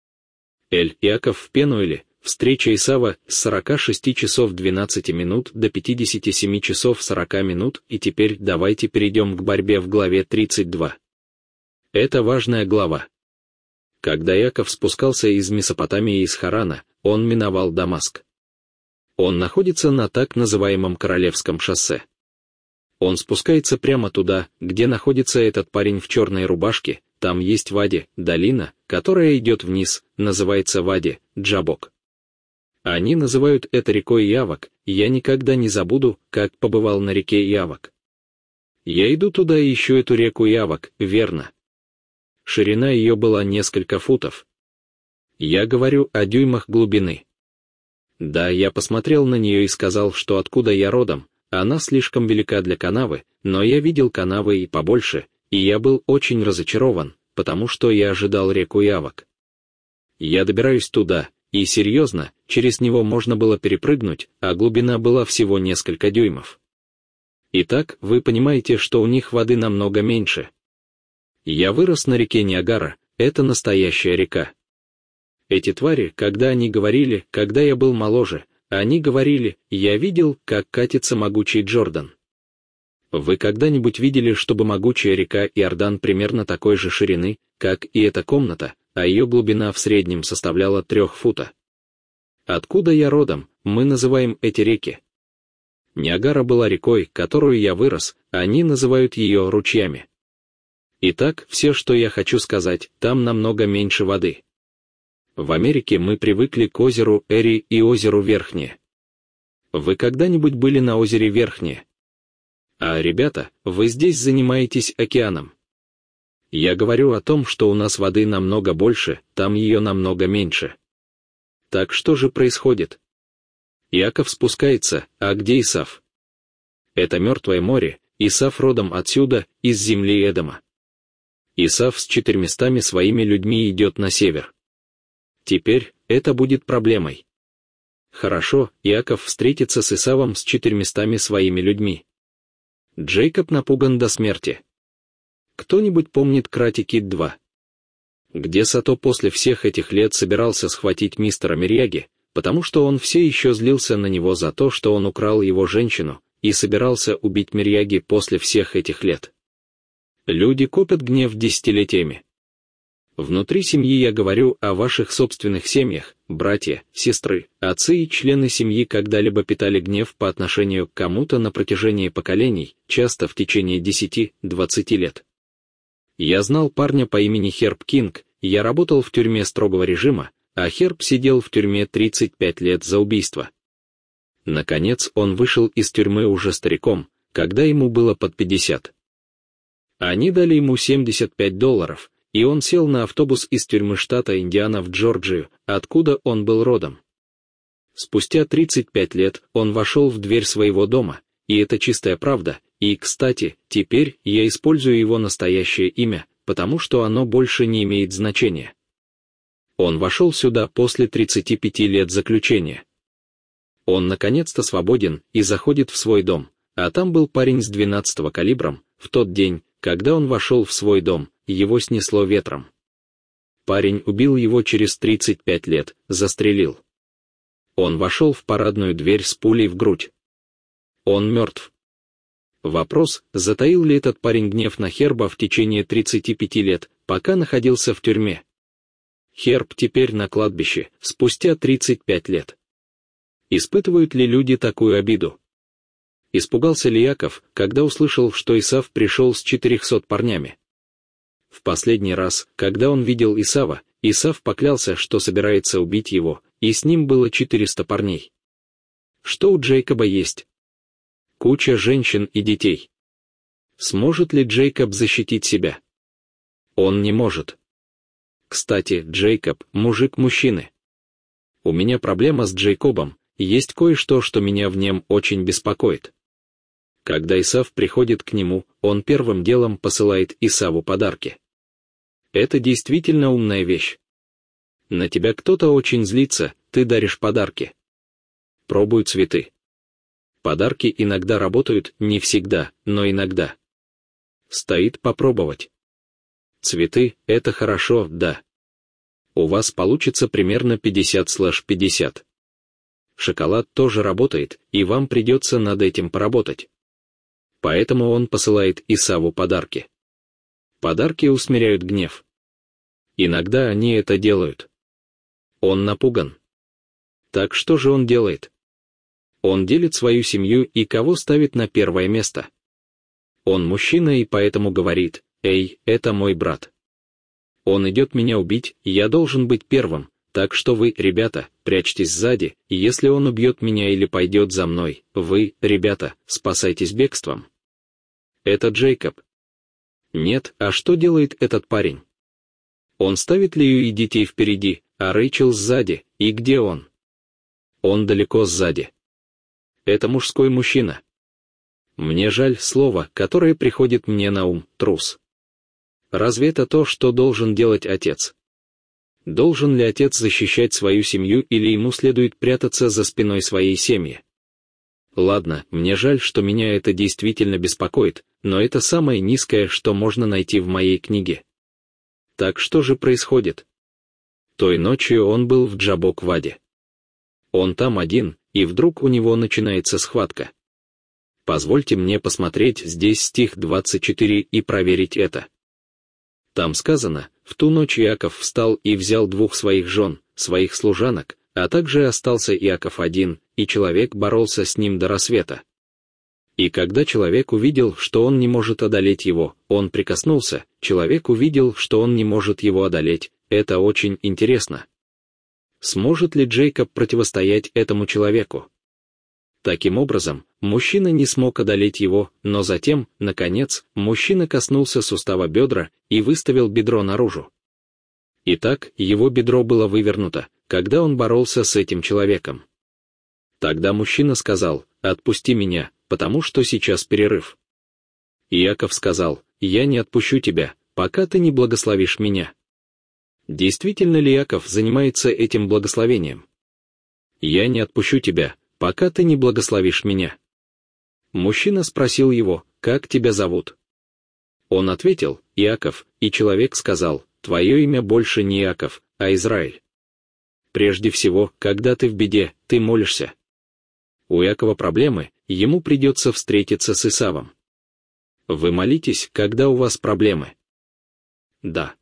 Иаков в Пенуэле, встреча Исава с 46 часов 12 минут до 57 часов 40 минут, и теперь давайте перейдем к борьбе в главе 32. Это важная глава. Когда Иаков спускался из Месопотамии из Харана, он миновал Дамаск. Он находится на так называемом Королевском шоссе. Он спускается прямо туда, где находится этот парень в черной рубашке, там есть Вади, долина, которая идет вниз, называется Вади, Джабок. Они называют это рекой Явок, и я никогда не забуду, как побывал на реке Явок. Я иду туда и ищу эту реку Явок, верно. Ширина ее была несколько футов. Я говорю о дюймах глубины. Да, я посмотрел на нее и сказал, что откуда я родом, она слишком велика для канавы, но я видел канавы и побольше, и я был очень разочарован, потому что я ожидал реку Явок. Я добираюсь туда, и серьезно, через него можно было перепрыгнуть, а глубина была всего несколько дюймов. Итак, вы понимаете, что у них воды намного меньше. Я вырос на реке Ниагара, это настоящая река. Эти твари, когда они говорили, когда я был моложе, они говорили, я видел, как катится могучий Джордан. Вы когда-нибудь видели, чтобы могучая река Иордан примерно такой же ширины, как и эта комната, а ее глубина в среднем составляла 3 фута? Откуда я родом, мы называем эти реки. Ниагара была рекой, которую я вырос, они называют ее ручьями. Итак, все, что я хочу сказать, там намного меньше воды. В Америке мы привыкли к озеру Эри и озеру Верхнее. Вы когда-нибудь были на озере Верхнее? А, ребята, вы здесь занимаетесь океаном. Я говорю о том, что у нас воды намного больше, там ее намного меньше. Так что же происходит? Иаков спускается, а где Исав? Это Мертвое море, Исав родом отсюда, из земли Эдома. Исав с 400 своими людьми идет на север. Теперь это будет проблемой. Хорошо, Иаков встретится с Исавом с 400 своими людьми. Джейкоб напуган до смерти. Кто-нибудь помнит Карате Кид 2? Где Сато после всех этих лет собирался схватить мистера Мирьяги, потому что он все еще злился на него за то, что он украл его женщину, и собирался убить Мирьяги после всех этих лет. Люди копят гнев десятилетиями. Внутри семьи я говорю о ваших собственных семьях, братья, сестры, отцы и члены семьи когда-либо питали гнев по отношению к кому-то на протяжении поколений, часто в течение 10-20 лет. Я знал парня по имени Херб Кинг, я работал в тюрьме строгого режима, а Херб сидел в тюрьме 35 лет за убийство. Наконец он вышел из тюрьмы уже стариком, когда ему было под 50. Они дали ему $75, и он сел на автобус из тюрьмы штата Индиана в Джорджию, откуда он был родом. Спустя 35 лет он вошел в дверь своего дома, и это чистая правда, и, кстати, теперь я использую его настоящее имя, потому что оно больше не имеет значения. Он вошел сюда после 35 лет заключения. Он наконец-то свободен и заходит в свой дом, а там был парень с 12-го калибром. В тот день, когда он вошел в свой дом, его снесло ветром. Парень убил его через 35 лет, застрелил. Он вошел в парадную дверь с пулей в грудь. Он мертв. Вопрос, затаил ли этот парень гнев на Херба в течение 35 лет, пока находился в тюрьме. Херб теперь на кладбище, спустя 35 лет. Испытывают ли люди такую обиду? Испугался ли Иаков, когда услышал, что Исав пришел с 400 парнями? В последний раз, когда он видел Исава, Исав поклялся, что собирается убить его, и с ним было 400 парней. Что у Джейкоба есть? Куча женщин и детей. Сможет ли Джейкоб защитить себя? Он не может. Кстати, Джейкоб – мужик мужчины. У меня проблема с Джейкобом, есть кое-что, что меня в нем очень беспокоит. Когда Исав приходит к нему, он первым делом посылает Исаву подарки. Это действительно умная вещь. На тебя кто-то очень злится, ты даришь подарки. Пробуй цветы. Подарки иногда работают, не всегда, но иногда. Стоит попробовать. Цветы – это хорошо, да. У вас получится примерно 50/50. Шоколад тоже работает, и вам придется над этим поработать. Поэтому он посылает Исаву подарки. Подарки усмиряют гнев. Иногда они это делают. Он напуган. Так что же он делает? Он делит свою семью и кого ставит на первое место. Он мужчина и поэтому говорит: «Эй, это мой брат. Он идет меня убить, я должен быть первым, так что вы, ребята, прячьтесь сзади, и если он убьет меня или пойдет за мной, вы, ребята, спасайтесь бегством». Это Джейкоб. Нет, а что делает этот парень? Он ставит Лию и детей впереди, а Рэйчел сзади, и где он? Он далеко сзади. Это мужской мужчина. Мне жаль слово, которое приходит мне на ум, трус. Разве это то, что должен делать отец? Должен ли отец защищать свою семью или ему следует прятаться за спиной своей семьи? Ладно, мне жаль, что меня это действительно беспокоит, но это самое низкое, что можно найти в моей книге. Так что же происходит? Той ночью он был в Джабок-Ваде. Он там один, и вдруг у него начинается схватка. Позвольте мне посмотреть здесь стих 24 и проверить это. Там сказано: «В ту ночь Иаков встал и взял 2 своих жен, своих служанок, а также остался Иаков один, и человек боролся с ним до рассвета. И когда человек увидел, что он не может одолеть его, он прикоснулся, человек увидел, что он не может его одолеть». Это очень интересно. Сможет ли Джейкоб противостоять этому человеку? Таким образом, мужчина не смог одолеть его, но затем, наконец, мужчина коснулся сустава бедра и выставил бедро наружу. Итак, его бедро было вывернуто, когда он боролся с этим человеком. Тогда мужчина сказал: «Отпусти меня, потому что сейчас перерыв». Иаков сказал: «Я не отпущу тебя, пока ты не благословишь меня». Действительно ли Иаков занимается этим благословением? «Я не отпущу тебя, пока ты не благословишь меня». Мужчина спросил его: «Как тебя зовут?» Он ответил: «Иаков», и человек сказал: «Твое имя больше не Иаков, а Израиль». Прежде всего, когда ты в беде, ты молишься. У Иакова проблемы, ему придется встретиться с Исавом. Вы молитесь, когда у вас проблемы? Да.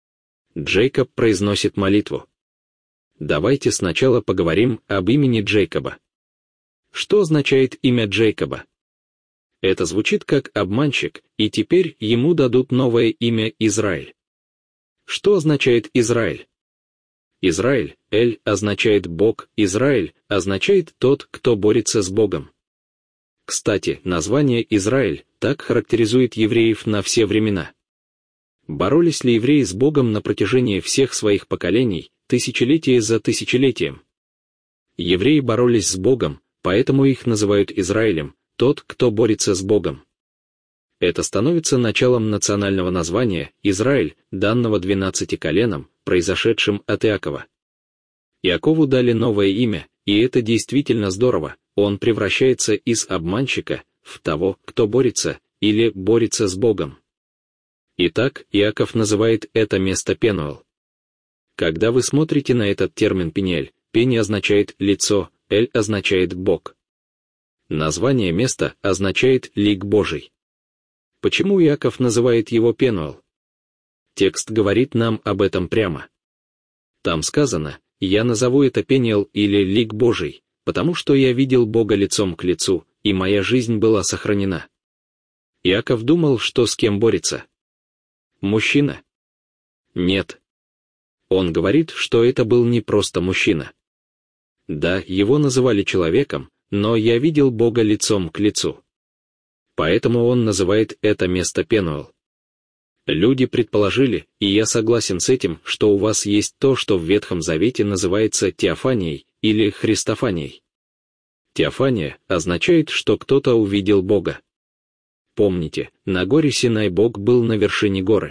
Джейкоб произносит молитву. Давайте сначала поговорим об имени Джейкоба. Что означает имя Джейкоба? Это звучит как обманщик, и теперь ему дадут новое имя Израиль. Что означает Израиль? Израиль, Эль, означает Бог, Израиль означает тот, кто борется с Богом. Кстати, название Израиль так характеризует евреев на все времена. Боролись ли евреи с Богом на протяжении всех своих поколений, тысячелетие за тысячелетием? Евреи боролись с Богом, поэтому их называют Израилем, тот, кто борется с Богом. Это становится началом национального названия Израиль, данного 12 коленам, произошедшим от Иакова. Иакову дали новое имя, и это действительно здорово, он превращается из обманщика в того, кто борется, или борется с Богом. Итак, Иаков называет это место Пенуэл. Когда вы смотрите на этот термин Пениэль, Пени означает «лицо», Эль означает «бог». Название места означает «лик Божий». Почему Иаков называет его Пенуэл? Текст говорит нам об этом прямо. Там сказано: «Я назову это Пениэл или лик Божий, потому что я видел Бога лицом к лицу, и моя жизнь была сохранена». Иаков думал, что с кем борется. Мужчина? Нет. Он говорит, что это был не просто мужчина. Да, его называли человеком, но я видел Бога лицом к лицу. Поэтому он называет это место Пенуэл. Люди предположили, и я согласен с этим, что у вас есть то, что в Ветхом Завете называется теофанией или христофанией. Теофания означает, что кто-то увидел Бога. Помните, на горе Синай Бог был на вершине горы.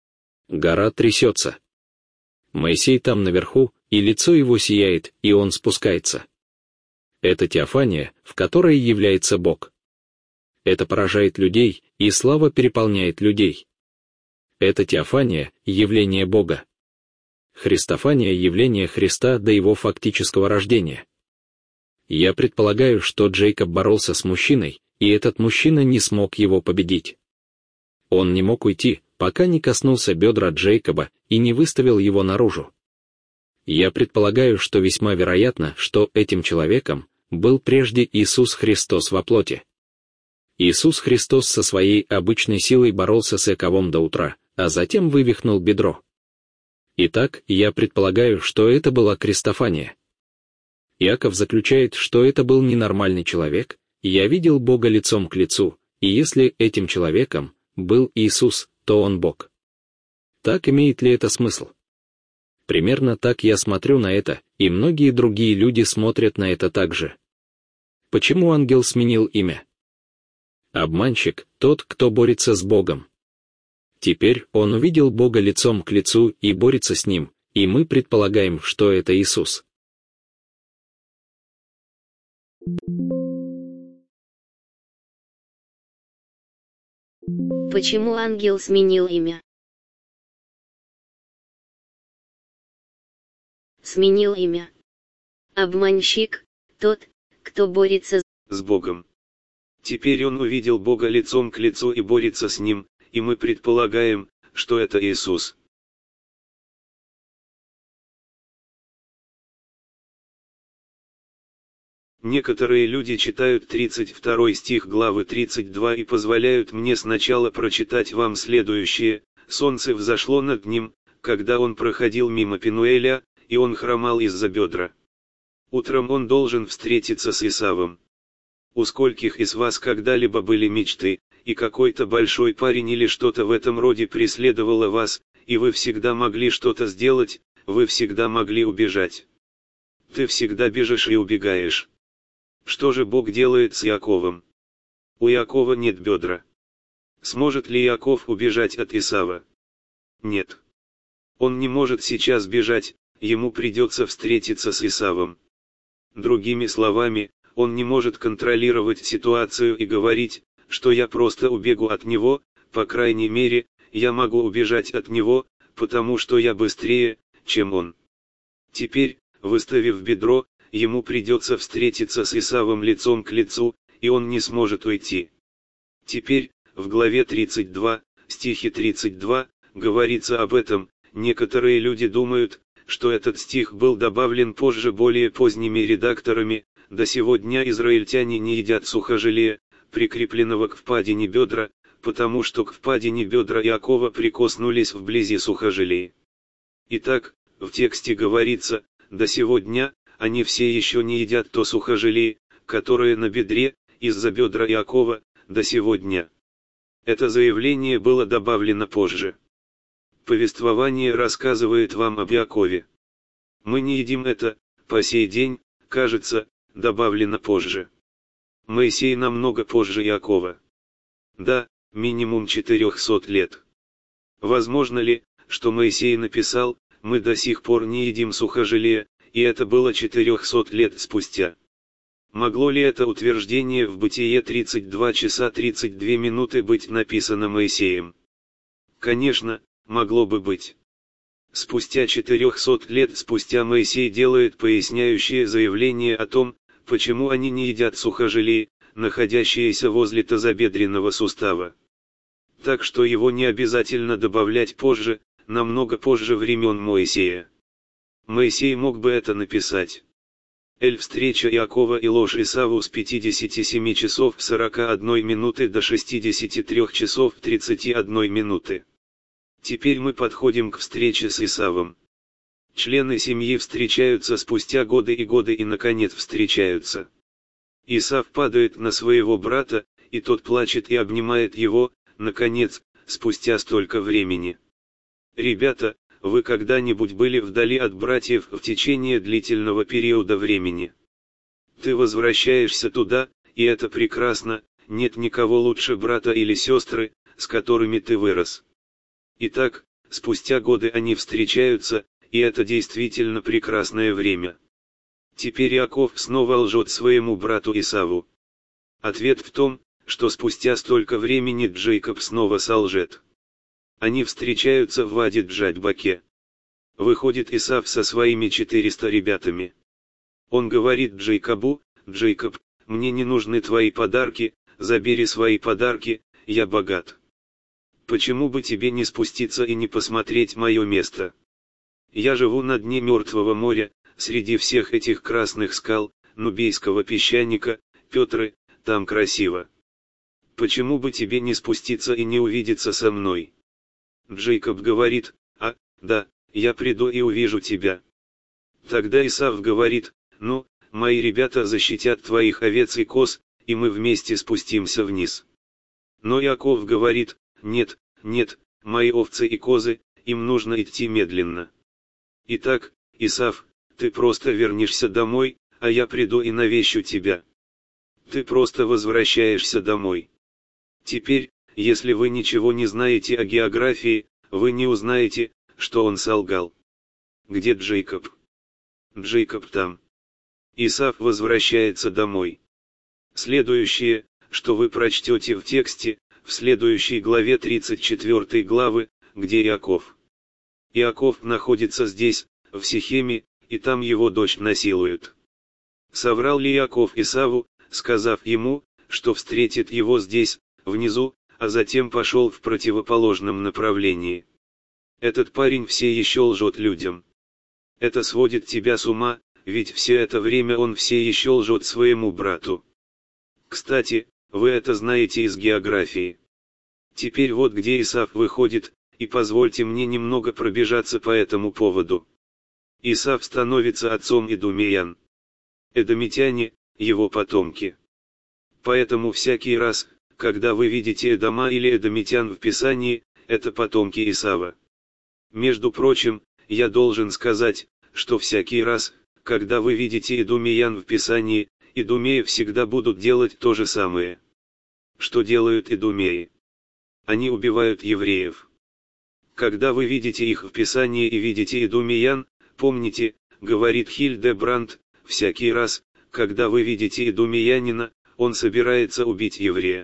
Гора трясется. Моисей там наверху, и лицо его сияет, и он спускается. Это теофания, в которой является Бог. Это поражает людей, и слава переполняет людей. Это теофания — явление Бога. Христофания — явление Христа до его фактического рождения. Я предполагаю, что Джейкоб боролся с мужчиной, и этот мужчина не смог его победить. Он не мог уйти, пока не коснулся бедра Джейкоба и не выставил его наружу. Я предполагаю, что весьма вероятно, что этим человеком был прежде Иисус Христос во плоти. Иисус Христос со своей обычной силой боролся с Иаковом до утра, а затем вывихнул бедро. Итак, я предполагаю, что это была крестофания. Иаков заключает, что это был ненормальный человек, я видел Бога лицом к лицу, и если этим человеком был Иисус, то он Бог. Так имеет ли это смысл? Примерно так я смотрю на это, и многие другие люди смотрят на это так же. Почему ангел сменил имя? Обманщик — тот, кто борется с Богом. Теперь он увидел Бога лицом к лицу и борется с ним, и мы предполагаем, что это Иисус. Почему ангел сменил имя? сменил имя. Обманщик – тот, кто борется с Богом. Теперь он увидел Бога лицом к лицу и борется с Ним, и мы предполагаем, что это Иисус. Некоторые люди читают 32 стих главы 32 и позволяют мне сначала прочитать вам следующее. «Солнце взошло над ним, когда он проходил мимо Пенуэля, и он хромал из-за бедра. Утром он должен встретиться с Исавом. У скольких из вас когда-либо были мечты, и какой-то большой парень или что-то в этом роде преследовало вас, и вы всегда могли что-то сделать, вы всегда могли убежать. Ты всегда бежишь и убегаешь. Что же Бог делает с Иаковом? У Иакова нет бедра. Сможет ли Иаков убежать от Исава? Нет. Он не может сейчас бежать, ему придется встретиться с Исавом. Другими словами, он не может контролировать ситуацию и говорить, что я просто убегу от него, по крайней мере, я могу убежать от него, потому что я быстрее, чем он. Теперь, выставив бедро, ему придется встретиться с Исавом лицом к лицу, и он не сможет уйти. Теперь, в главе 32, стихе 32, говорится об этом. Некоторые люди думают, что этот стих был добавлен позже более поздними редакторами. До сего дня израильтяне не едят сухожилия, прикрепленного к впадине бедра, потому что к впадине бедра Иакова прикоснулись вблизи сухожилий. Итак, в тексте говорится, до сего дня, они все еще не едят то сухожилие, которое на бедре, из-за бедра Иакова, до сего дня. Это заявление было добавлено позже. Повествование рассказывает вам об Иакове. Мы не едим это, по сей день, кажется, добавлено позже. Моисей намного позже Иакова. Да, минимум 400 лет. Возможно ли, что Моисей написал, мы до сих пор не едим сухожилия, и это было 400 лет спустя? Могло ли это утверждение в Бытие 32 часа 32 минуты быть написано Моисеем? Конечно, могло бы быть. Спустя 400 лет спустя Моисей делает поясняющее заявление о том, почему они не едят сухожилия, находящиеся возле тазобедренного сустава. Так что его не обязательно добавлять позже, намного позже времен Моисея. Моисей мог бы это написать. Встреча Иакова и ложь Исаву с 57 часов 41 минуты до 63 часов 31 минуты. Теперь мы подходим к встрече с Исавом. Члены семьи встречаются спустя годы и наконец встречаются. Исав падает на своего брата, и тот плачет и обнимает его, наконец, спустя столько времени. Ребята, вы когда-нибудь были вдали от братьев в течение длительного периода времени? Ты возвращаешься туда, и это прекрасно, нет никого лучше брата или сестры, с которыми ты вырос. Итак, спустя годы они встречаются, и это действительно прекрасное время. Теперь Иаков снова лжет своему брату Исаву. Ответ в том, что спустя столько времени Джейкоб снова солжет. Они встречаются в Вади-Джадьбаке. Выходит Исав со своими 400 ребятами. Он говорит Джейкобу: «Джейкоб, мне не нужны твои подарки, забери свои подарки, я богат. Почему бы тебе не спуститься и не посмотреть мое место? Я живу на дне Мертвого моря, среди всех этих красных скал, нубийского песчаника, Петры, там красиво. Почему бы тебе не спуститься и не увидеться со мной?» Джейкоб говорит: да, я приду и увижу тебя. Тогда Исав говорит: ну, мои ребята защитят твоих овец и коз, и мы вместе спустимся вниз. Но Иаков говорит: нет, мои овцы и козы, им нужно идти медленно. Итак, Исав, ты просто вернешься домой, а я приду и навещу тебя. Ты просто возвращаешься домой. Теперь, если вы ничего не знаете о географии, вы не узнаете, что он солгал. Где Джейкоб? Джейкоб там. Исав возвращается домой. Следующее, что вы прочтете в тексте, в следующей главе 34 главы, где Иаков. Иаков находится здесь, в Сихеме, и там его дочь насилуют. Соврал ли Иаков Исаву, сказав ему, что встретит его здесь, внизу, а затем пошел в противоположном направлении? Этот парень все еще лжет людям. Это сводит тебя с ума, ведь все это время он все еще лжет своему брату. Кстати, вы это знаете из географии. Теперь вот где Исав выходит, и позвольте мне немного пробежаться по этому поводу. Исав становится отцом идумеян. Эдомитяне – его потомки. Поэтому всякий раз, когда вы видите Эдома или эдомитян в Писании, это потомки Исава. Между прочим, я должен сказать, что всякий раз, когда вы видите идумеян в Писании, идумеи всегда будут делать то же самое. Что делают идумеи? Они убивают евреев. Когда вы видите их в Писании и видите идумеян, помните, говорит Хильдебранд, всякий раз, когда вы видите идумеянина, он собирается убить еврея.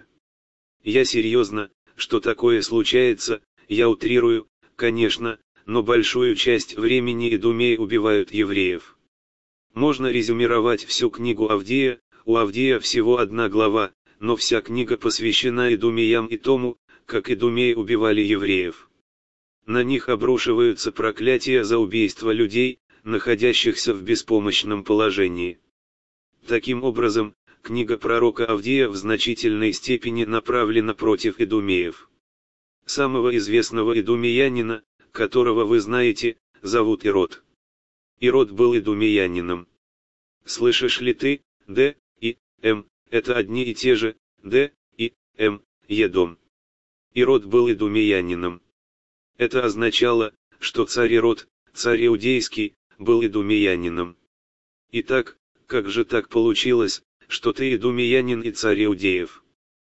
Я серьезно, что такое случается, я утрирую, конечно, но большую часть времени идумеи убивают евреев. Можно резюмировать всю книгу Авдея, у Авдея всего одна глава, но вся книга посвящена идумеям и тому, как идумеи убивали евреев. На них обрушиваются проклятия за убийство людей, находящихся в беспомощном положении. Таким образом, книга пророка Авдея в значительной степени направлена против идумеев. Самого известного идумеянина, которого вы знаете, зовут Ирод. Ирод был идумеянином. Слышишь ли ты, Д и М, это одни и те же, Д и М, Едом. Ирод был идумеянином. Это означало, что царь Ирод, царь иудейский, был идумеянином. Итак, как же так получилось, что ты идумеянин и царь иудеев?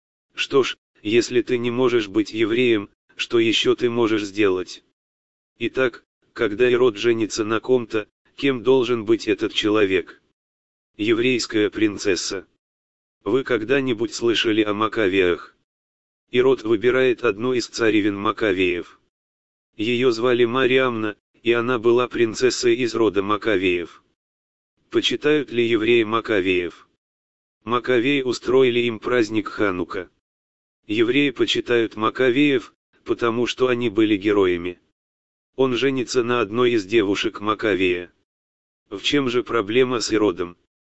Что ж, если ты не можешь быть евреем, что еще ты можешь сделать? Итак, когда Ирод женится на ком-то, кем должен быть этот человек? Еврейская принцесса. Вы когда-нибудь слышали о Маккавеях? Ирод выбирает одну из царевен Маккавеев. Ее звали Мариамна, и она была принцессой из рода Маккавеев. Почитают ли евреи Маккавеев? Маккавеи устроили им праздник Ханука. Евреи почитают Маккавеев, потому что они были героями. Он женится на одной из девушек Маккавея. В чем же проблема с Иродом?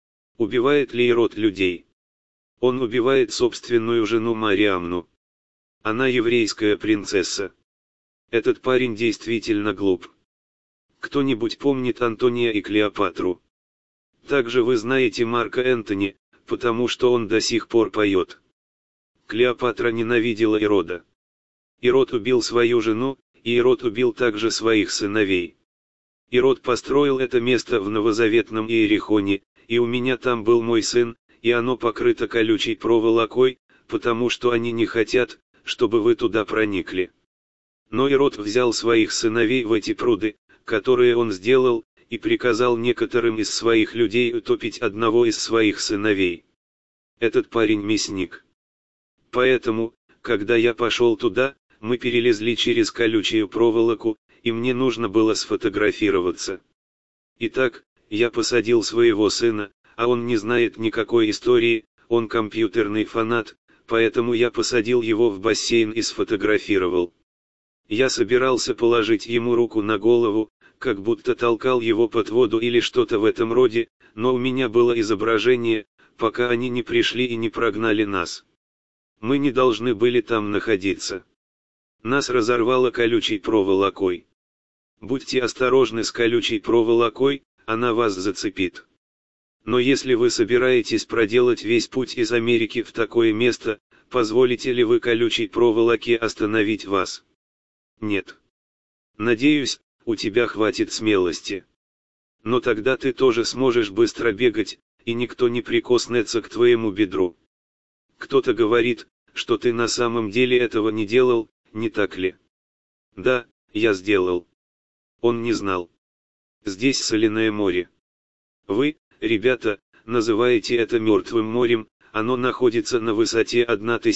Убивает ли Ирод людей? Он убивает собственную жену Мариамну. Она еврейская принцесса. Этот парень действительно глуп. Кто-нибудь помнит Антония и Клеопатру? Также вы знаете Марка Энтони, потому что он до сих пор поет. Клеопатра ненавидела Ирода. Ирод убил свою жену, и Ирод убил также своих сыновей. Ирод построил это место в новозаветном Иерихоне, и у меня там был мой сын, и оно покрыто колючей проволокой, потому что они не хотят, чтобы вы туда проникли. Но Ирод взял своих сыновей в эти пруды, которые он сделал, и приказал некоторым из своих людей утопить одного из своих сыновей. Этот парень мясник. Поэтому, когда я пошел туда, мы перелезли через колючую проволоку, и мне нужно было сфотографироваться. Итак, я посадил своего сына, а он не знает никакой истории, он компьютерный фанат, поэтому я посадил его в бассейн и сфотографировал. Я собирался положить ему руку на голову, как будто толкал его под воду или что-то в этом роде, но у меня было изображение, пока они не пришли и не прогнали нас. Мы не должны были там находиться. Нас разорвало колючей проволокой. Будьте осторожны с колючей проволокой, она вас зацепит. Но если вы собираетесь проделать весь путь из Америки в такое место, позволите ли вы колючей проволоке остановить вас? Нет. Надеюсь, у тебя хватит смелости. Но тогда ты тоже сможешь быстро бегать, и никто не прикоснется к твоему бедру. Кто-то говорит, что ты на самом деле этого не делал, не так ли? Да, я сделал. Он не знал. Здесь соленое море. Вы, ребята, называете это мертвым морем, оно находится на высоте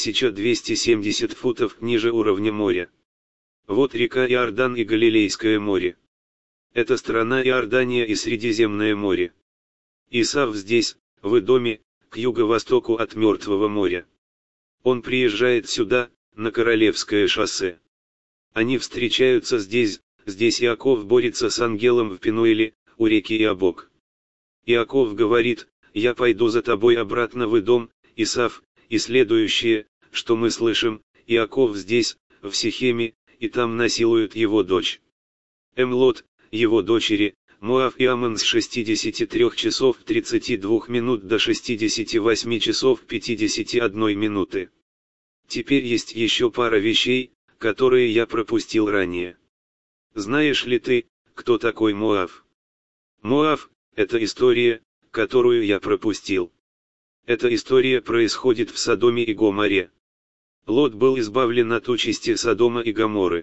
1270 футов ниже уровня моря. Вот река Иордан и Галилейское море. Это страна Иордания и Средиземное море. Исав здесь, в Эдоме, к юго-востоку от Мертвого моря. Он приезжает сюда, на Королевское шоссе. Они встречаются здесь Иаков борется с ангелом в Пенуэле, у реки Иабок. Иаков говорит: «Я пойду за тобой обратно в Эдом, Исав», и следующее, что мы слышим: Иаков здесь, в Сихеме, и там насилуют его дочь. Лот, его дочери, Моав и Амон с 63 часов 32 минут до 68 часов 51 минуты. Теперь есть еще пара вещей, которые я пропустил ранее. Знаешь ли ты, кто такой Моав? Моав – это история, которую я пропустил. Эта история происходит в Содоме и Гоморе. Лот был избавлен от участи Содома и Гоморры.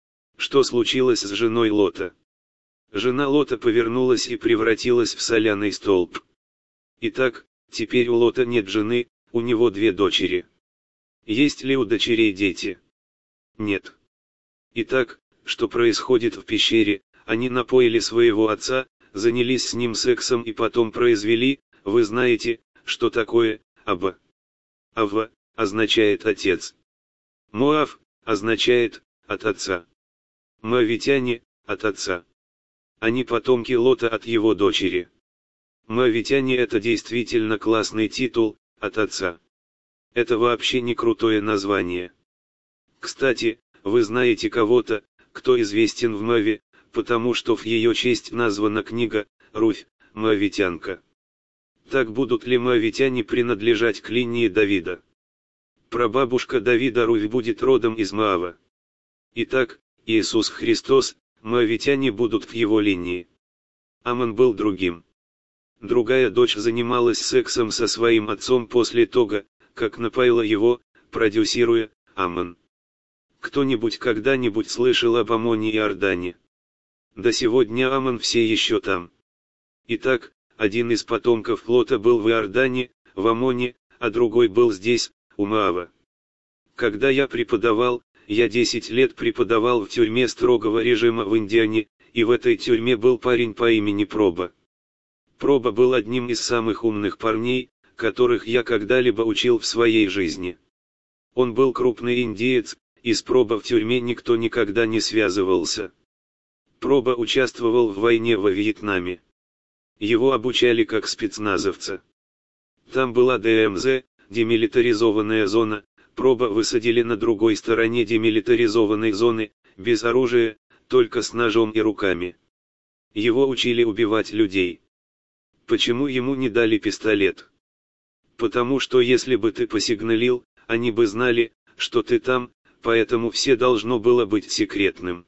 Что случилось с женой Лота? Жена Лота повернулась и превратилась в соляный столб. Итак, теперь у Лота нет жены, у него 2 дочери. Есть ли у дочерей дети? Нет. Итак, что происходит в пещере? Они напоили своего отца, занялись с ним сексом и потом произвели, вы знаете, что такое Аба. Ава означает отец. Моав означает от отца. Моавитяне от отца. Они потомки Лота от его дочери. Моавитяне — это действительно классный титул, от отца. Это вообще не крутое название. Кстати, вы знаете кого-то, кто известен в Моаве, потому что в ее честь названа книга «Руфь, Моавитянка». Так будут ли моавитяне принадлежать к линии Давида? Прабабушка Давида Руфь будет родом из Моава. Итак, Иисус Христос, моавитяне будут в его линии. Амон был другим. Другая дочь занималась сексом со своим отцом после того, как напоила его, продюсируя Амон. Кто-нибудь когда-нибудь слышал об Амоне и Иордане? До сегодня Амон все еще там. Итак, один из потомков Лота был в Иордане, в Амоне, а другой был здесь, у Моава. Когда я преподавал, я 10 лет преподавал в тюрьме строгого режима в Индиане, и в этой тюрьме был парень по имени Проба. Проба был одним из самых умных парней, которых я когда-либо учил в своей жизни. Он был крупный индиец, и с Проба в тюрьме никто никогда не связывался. Проба участвовал в войне во Вьетнаме. Его обучали как спецназовца. Там была ДМЗ, демилитаризованная зона, Проба высадили на другой стороне демилитаризованной зоны, без оружия, только с ножом и руками. Его учили убивать людей. Почему ему не дали пистолет? Потому что если бы ты посигналил, они бы знали, что ты там, поэтому все должно было быть секретным.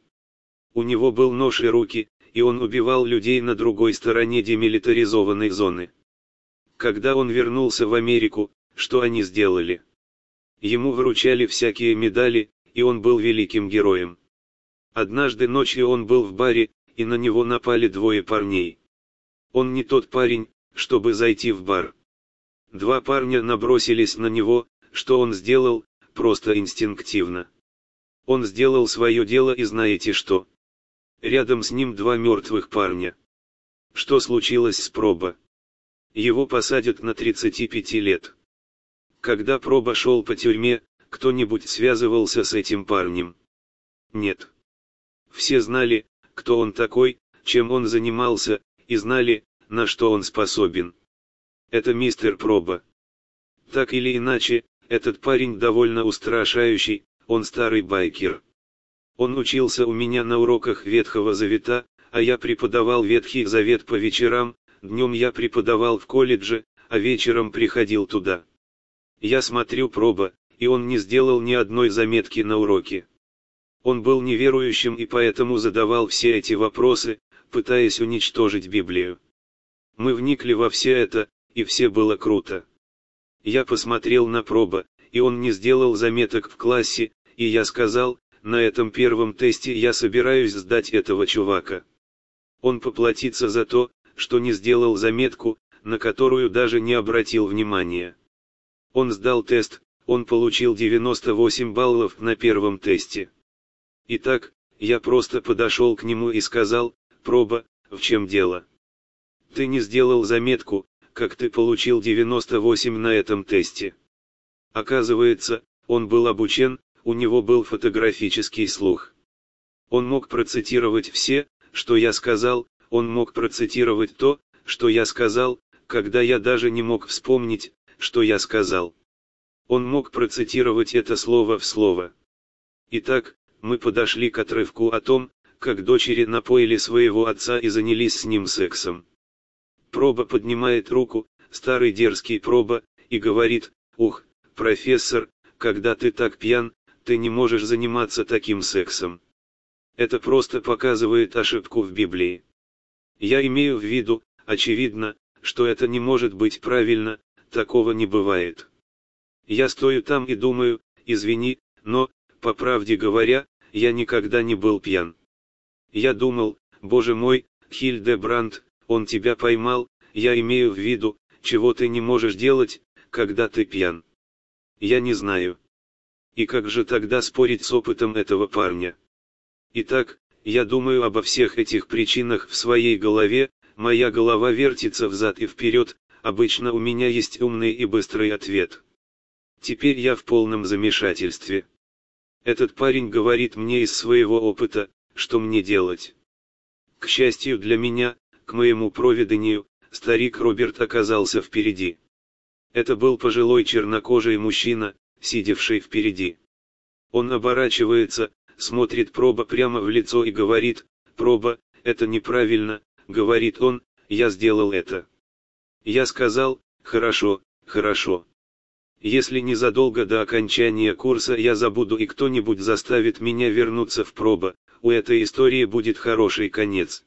У него был нож и руки, и он убивал людей на другой стороне демилитаризованной зоны. Когда он вернулся в Америку, что они сделали? Ему вручали всякие медали, и он был великим героем. Однажды ночью он был в баре, и на него напали 2 парней. Он не тот парень, чтобы зайти в бар. 2 парня набросились на него, что он сделал, просто инстинктивно. Он сделал свое дело, и знаете что? Рядом с ним 2 мертвых парня. Что случилось с Проба? Его посадят на 35 лет. Когда Проба шел по тюрьме, кто-нибудь связывался с этим парнем? Нет. Все знали, кто он такой, чем он занимался, и знали, на что он способен. Это мистер Проба. Так или иначе, этот парень довольно устрашающий, он старый байкер. Он учился у меня на уроках Ветхого Завета, а я преподавал Ветхий Завет по вечерам, днем я преподавал в колледже, а вечером приходил туда. Я смотрю Проба, и он не сделал ни одной заметки на уроке. Он был неверующим и поэтому задавал все эти вопросы, пытаясь уничтожить Библию. Мы вникли во все это, и все было круто. Я посмотрел на Проба, и он не сделал заметок в классе, и я сказал: на этом первом тесте я собираюсь сдать этого чувака. Он поплатится за то, что не сделал заметку, на которую даже не обратил внимания. Он сдал тест, он получил 98 баллов на первом тесте. Итак, я просто подошел к нему и сказал: Проба, в чем дело? Ты не сделал заметку, как ты получил 98 на этом тесте. Оказывается, он был обучен, у него был фотографический слух. Он мог процитировать все, что я сказал, он мог процитировать то, что я сказал, когда я даже не мог вспомнить, что я сказал. Он мог процитировать это слово в слово. Итак, мы подошли к отрывку о том, как дочери напоили своего отца и занялись с ним сексом. Проба поднимает руку, старый дерзкий Проба, и говорит: «Ух, профессор, когда ты так пьян, ты не можешь заниматься таким сексом. Это просто показывает ошибку в Библии. Я имею в виду, очевидно, что это не может быть правильно, такого не бывает. Я стою там и думаю, извини, но, по правде говоря, я никогда не был пьян. Я думал, боже мой, Хильдебранд, он тебя поймал, я имею в виду, чего ты не можешь делать, когда ты пьян. Я не знаю. И как же тогда спорить с опытом этого парня? Итак, я думаю обо всех этих причинах в своей голове, моя голова вертится взад и вперед, обычно у меня есть умный и быстрый ответ. Теперь я в полном замешательстве. Этот парень говорит мне из своего опыта, что мне делать. К счастью для меня, к моему провидению, старик Роберт оказался впереди. Это был пожилой чернокожий мужчина, сидевший впереди. Он оборачивается, смотрит Проба прямо в лицо и говорит: «Проба, это неправильно», — говорит он, — «я сделал это». Я сказал: «Хорошо, хорошо. Если незадолго до окончания курса я забуду и кто-нибудь заставит меня вернуться в Проба, у этой истории будет хороший конец».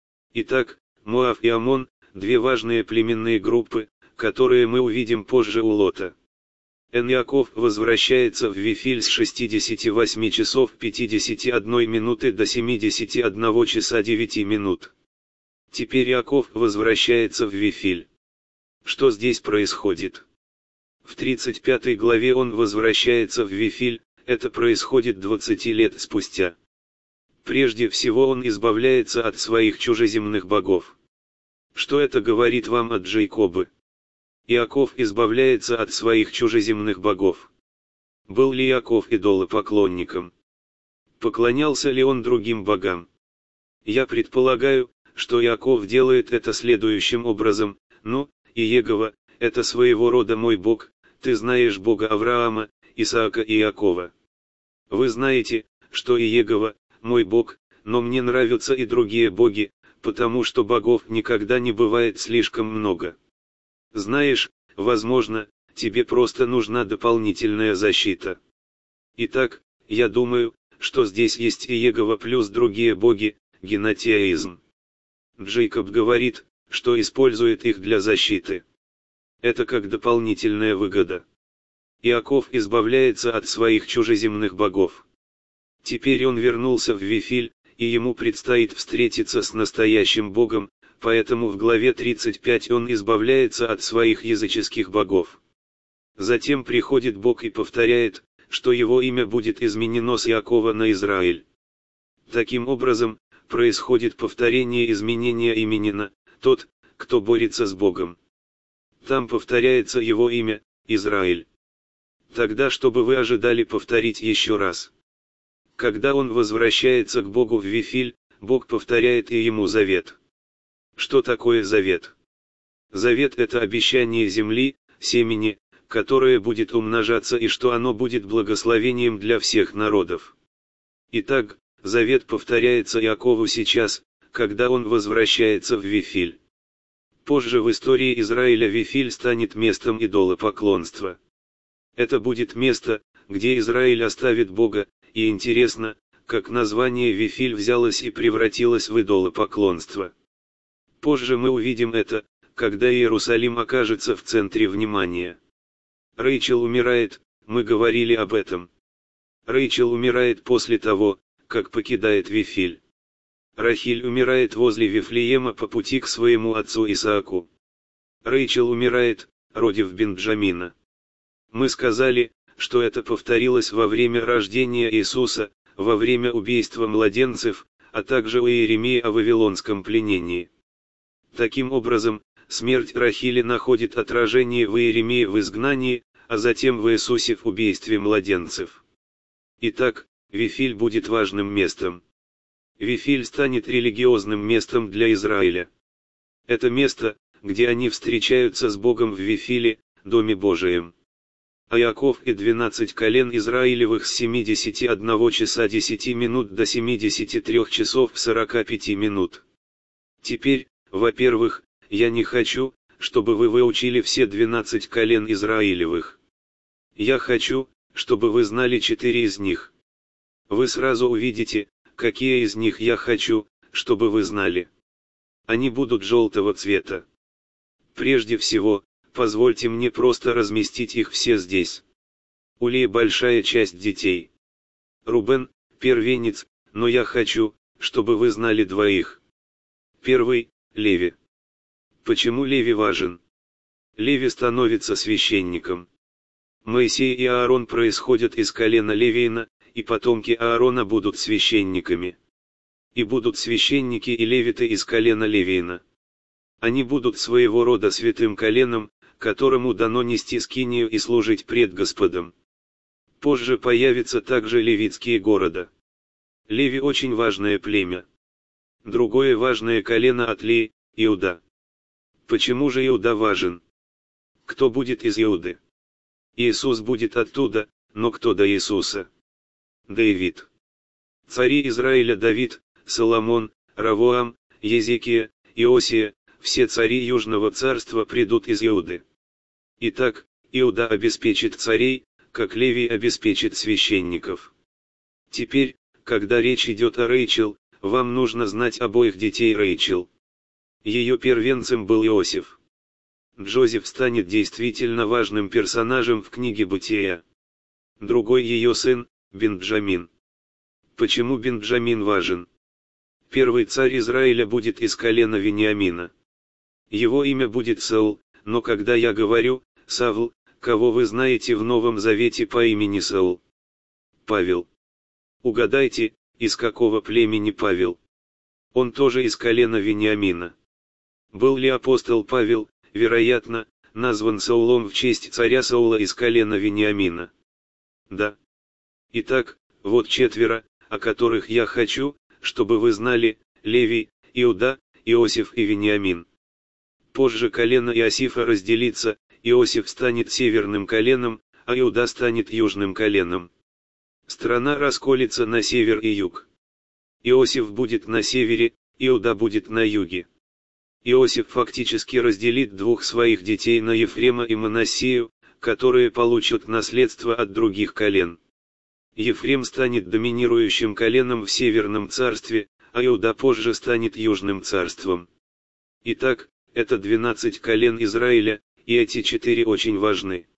Итак, Моав и Амон – две важные племенные группы, которые мы увидим позже у Лота. Яаков возвращается в Вифиль с 68 часов 51 минуты до 71 часа 9 минут. Теперь Яаков возвращается в Вифиль. Что здесь происходит? В 35 главе он возвращается в Вифиль, это происходит 20 лет спустя. Прежде всего он избавляется от своих чужеземных богов. Что это говорит вам о Джейкобе? Иаков избавляется от своих чужеземных богов. Был ли Иаков идолопоклонником? Поклонялся ли он другим богам? Я предполагаю, что Иаков делает это следующим образом: «Ну, Иегова, это своего рода мой бог, ты знаешь Бога Авраама, Исаака и Иакова. Вы знаете, что Иегова – мой бог, но мне нравятся и другие боги, потому что богов никогда не бывает слишком много. Знаешь, возможно, тебе просто нужна дополнительная защита. Итак, я думаю, что здесь есть Иегова плюс другие боги, генотеизм. Джейкоб говорит, что использует их для защиты. Это как дополнительная выгода. Иаков избавляется от своих чужеземных богов. Теперь он вернулся в Вифиль, и ему предстоит встретиться с настоящим Богом, поэтому в главе 35 он избавляется от своих языческих богов. Затем приходит Бог и повторяет, что его имя будет изменено с Иакова на Израиль. Таким образом, происходит повторение изменения имени на «тот, кто борется с Богом». Там повторяется его имя, Израиль. Тогда что бы вы ожидали повторить еще раз? Когда он возвращается к Богу в Вифиль, Бог повторяет и ему завет. Что такое завет? Завет – это обещание земли, семени, которое будет умножаться и что оно будет благословением для всех народов. Итак, завет повторяется Иакову сейчас, когда он возвращается в Вифиль. Позже в истории Израиля Вифиль станет местом идолопоклонства. Это будет место, где Израиль оставит Бога, и интересно, как название Вифиль взялось и превратилось в идолопоклонство. Позже мы увидим это, когда Иерусалим окажется в центре внимания. Рэйчел умирает, мы говорили об этом. Рэйчел умирает после того, как покидает Вифиль. Рахиль умирает возле Вифлеема по пути к своему отцу Исааку. Рэйчел умирает, родив Бенджамина. Мы сказали, что это повторилось во время рождения Иисуса, во время убийства младенцев, а также у Иеремии о вавилонском пленении. Таким образом, смерть Рахили находит отражение в Иеремии в изгнании, а затем в Иисусе в убийстве младенцев. Итак, Вифиль будет важным местом. Вифиль станет религиозным местом для Израиля. Это место, где они встречаются с Богом в Вифиле, Доме Божием. А Иаков и 12 колен Израилевых с 71 часа 10 минут до 73 часов 45 минут. Теперь, во-первых, я не хочу, чтобы вы выучили все 12 колен Израилевых. Я хочу, чтобы вы знали 4 из них. Вы сразу увидите, какие из них я хочу, чтобы вы знали. Они будут желтого цвета. Прежде всего, позвольте мне просто разместить их все здесь. У Леи большая часть детей. Рубен – первенец, но я хочу, чтобы вы знали двоих. Первый – Леви. Почему Леви важен? Леви становится священником. Моисей и Аарон происходят из колена Левиина, и потомки Аарона будут священниками. И будут священники и левиты из колена Левиина. Они будут своего рода святым коленом, которому дано нести скинию и служить пред Господом. Позже появятся также левитские города. Леви очень важное племя. Другое важное колено от Леи – Иуда. Почему же Иуда важен? Кто будет из Иуды? Иисус будет оттуда, но кто до Иисуса? Давид. Цари Израиля Давид, Соломон, Равоам, Езекия, Иосия, все цари Южного царства придут из Иуды. Итак, Иуда обеспечит царей, как Левий обеспечит священников. Теперь, когда речь идет о Рейчел, вам нужно знать обоих детей Рейчел. Ее первенцем был Иосиф. Джозеф станет действительно важным персонажем в книге Бытия. Другой ее сын – Бенджамин. Почему Бенджамин важен? Первый царь Израиля будет из колена Вениамина. Его имя будет Саул, но когда я говорю «Савл», кого вы знаете в Новом Завете по имени Саул? Павел. Угадайте, из какого племени Павел? Он тоже из колена Вениамина. Был ли апостол Павел, вероятно, назван Саулом в честь царя Саула из колена Вениамина? Да. Итак, вот 4, о которых я хочу, чтобы вы знали: Левий, Иуда, Иосиф и Вениамин. Позже колено Иосифа разделится, Иосиф станет северным коленом, а Иуда станет южным коленом. Страна расколется на север и юг. Иосиф будет на севере, Иуда будет на юге. Иосиф фактически разделит двух своих детей на Ефрема и Манассею, которые получат наследство от других колен. Ефрем станет доминирующим коленом в Северном царстве, а Иуда позже станет Южным царством. Итак, это 12 колен Израиля, и эти 4 очень важны.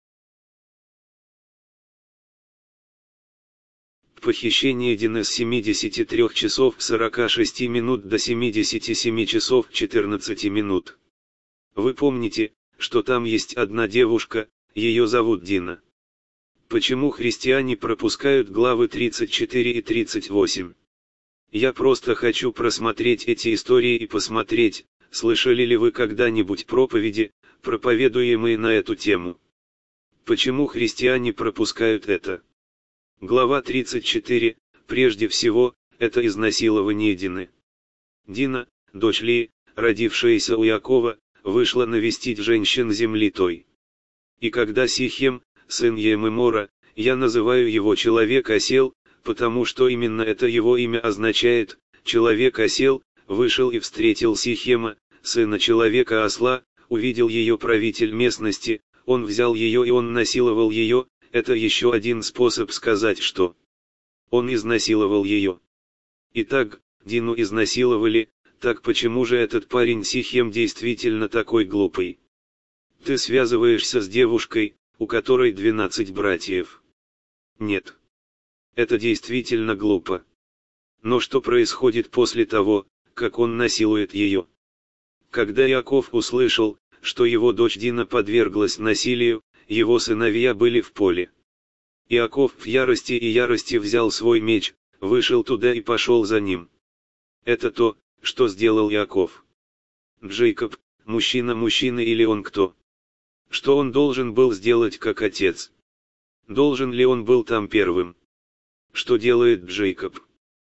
Похищение Дины с 73 часов 46 минут до 77 часов 14 минут. Вы помните, что там есть одна девушка, ее зовут Дина. Почему христиане пропускают главы 34 и 38? Я просто хочу просмотреть эти истории и посмотреть, слышали ли вы когда-нибудь проповеди, проповедуемые на эту тему. Почему христиане пропускают это? Глава 34, прежде всего, это изнасилование Дины. Дина, дочь Лии, родившаяся у Иакова, вышла навестить женщин земли той. И когда Сихем, сын Емемора, я называю его человек-осел, потому что именно это его имя означает, человек-осел, вышел и встретил Сихема, сына человека-осла, увидел ее правитель местности, он взял ее и он насиловал ее. Это еще один способ сказать, что он изнасиловал ее. Итак, Дину изнасиловали, так почему же этот парень Сихем действительно такой глупый? Ты связываешься с девушкой, у которой 12 братьев. Нет. Это действительно глупо. Но что происходит после того, как он насилует ее? Когда Иаков услышал, что его дочь Дина подверглась насилию, его сыновья были в поле. Иаков в ярости взял свой меч, вышел туда и пошел за ним. Это то, что сделал Иаков. Джейкоб, мужчина или он кто? Что он должен был сделать как отец? Должен ли он был там первым? Что делает Джейкоб?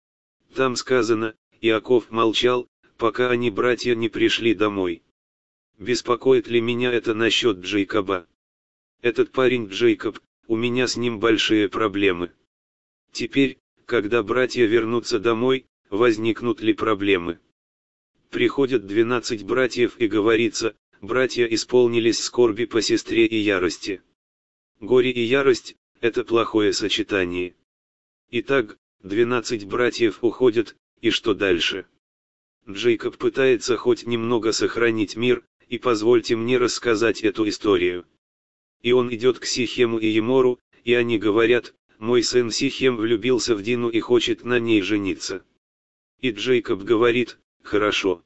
Там сказано, Иаков молчал, пока они братья не пришли домой. Беспокоит ли меня это насчет Джейкоба? Этот парень Джейкоб, у меня с ним большие проблемы. Теперь, когда братья вернутся домой, возникнут ли проблемы? Приходят 12 братьев и говорится, братья исполнились скорби по сестре и ярости. Горе и ярость – это плохое сочетание. Итак, 12 братьев уходят, и что дальше? Джейкоб пытается хоть немного сохранить мир, и позвольте мне рассказать эту историю. И он идет к Сихему и Емору, и они говорят, мой сын Сихем влюбился в Дину и хочет на ней жениться. И Джейкоб говорит, хорошо.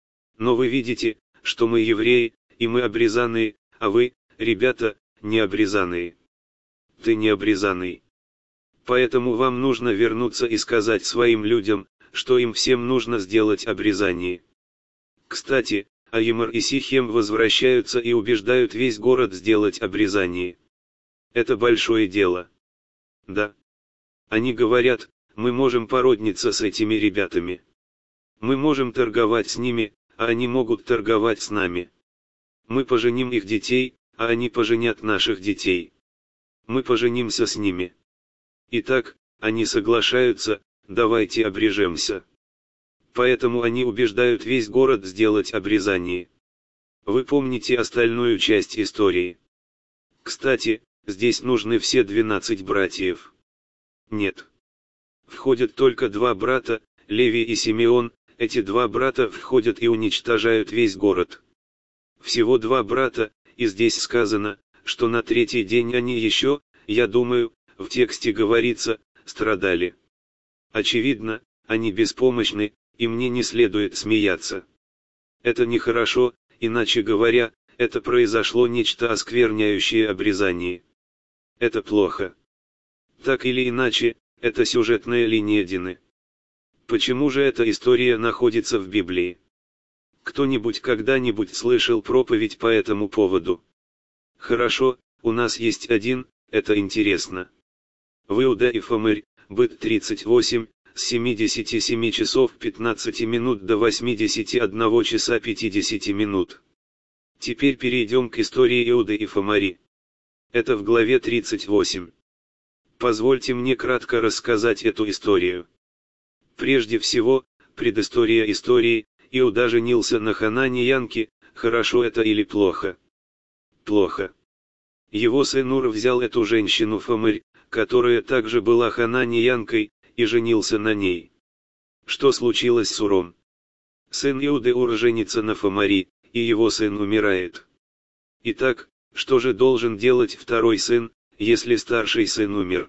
Но вы видите, что мы евреи, и мы обрезанные, а вы, ребята, не обрезанные. Ты не обрезанный. Поэтому вам нужно вернуться и сказать своим людям, что им всем нужно сделать обрезание. Кстати, Аимар и Сихем возвращаются и убеждают весь город сделать обрезание. Это большое дело. Да. Они говорят, мы можем породниться с этими ребятами. Мы можем торговать с ними, а они могут торговать с нами. Мы поженим их детей, а они поженят наших детей. Мы поженимся с ними. Итак, они соглашаются, давайте обрежемся. Поэтому они убеждают весь город сделать обрезание. Вы помните остальную часть истории? Кстати, здесь нужны все 12 братьев. Нет. Входят только 2 брата, Леви и Симеон, эти 2 брата входят и уничтожают весь город. Всего 2 брата, и здесь сказано, что на 3-й день они еще, я думаю, в тексте говорится, страдали. Очевидно, они беспомощны, и мне не следует смеяться. Это нехорошо, иначе говоря, это произошло нечто оскверняющее обрезание. Это плохо. Так или иначе, это сюжетная линия Дины. Почему же эта история находится в Библии? Кто-нибудь когда-нибудь слышал проповедь по этому поводу? Хорошо, у нас есть один, это интересно. В Иуда и Фомарь, Быт 38, с 77 часов 15 минут до 81 часа 50 минут. Теперь перейдем к истории Иуды и Фомари. Это в главе 38. Позвольте мне кратко рассказать эту историю. Прежде всего, предыстория истории, Иуда женился на Хананеянке, хорошо это или плохо? Плохо. Его сын Ур взял эту женщину Фомарь, которая также была Хананеянкой, и женился на ней. Что случилось с Уром? Сын Иуды Ур женится на Фомари, и его сын умирает. Итак, что же должен делать второй сын, если старший сын умер?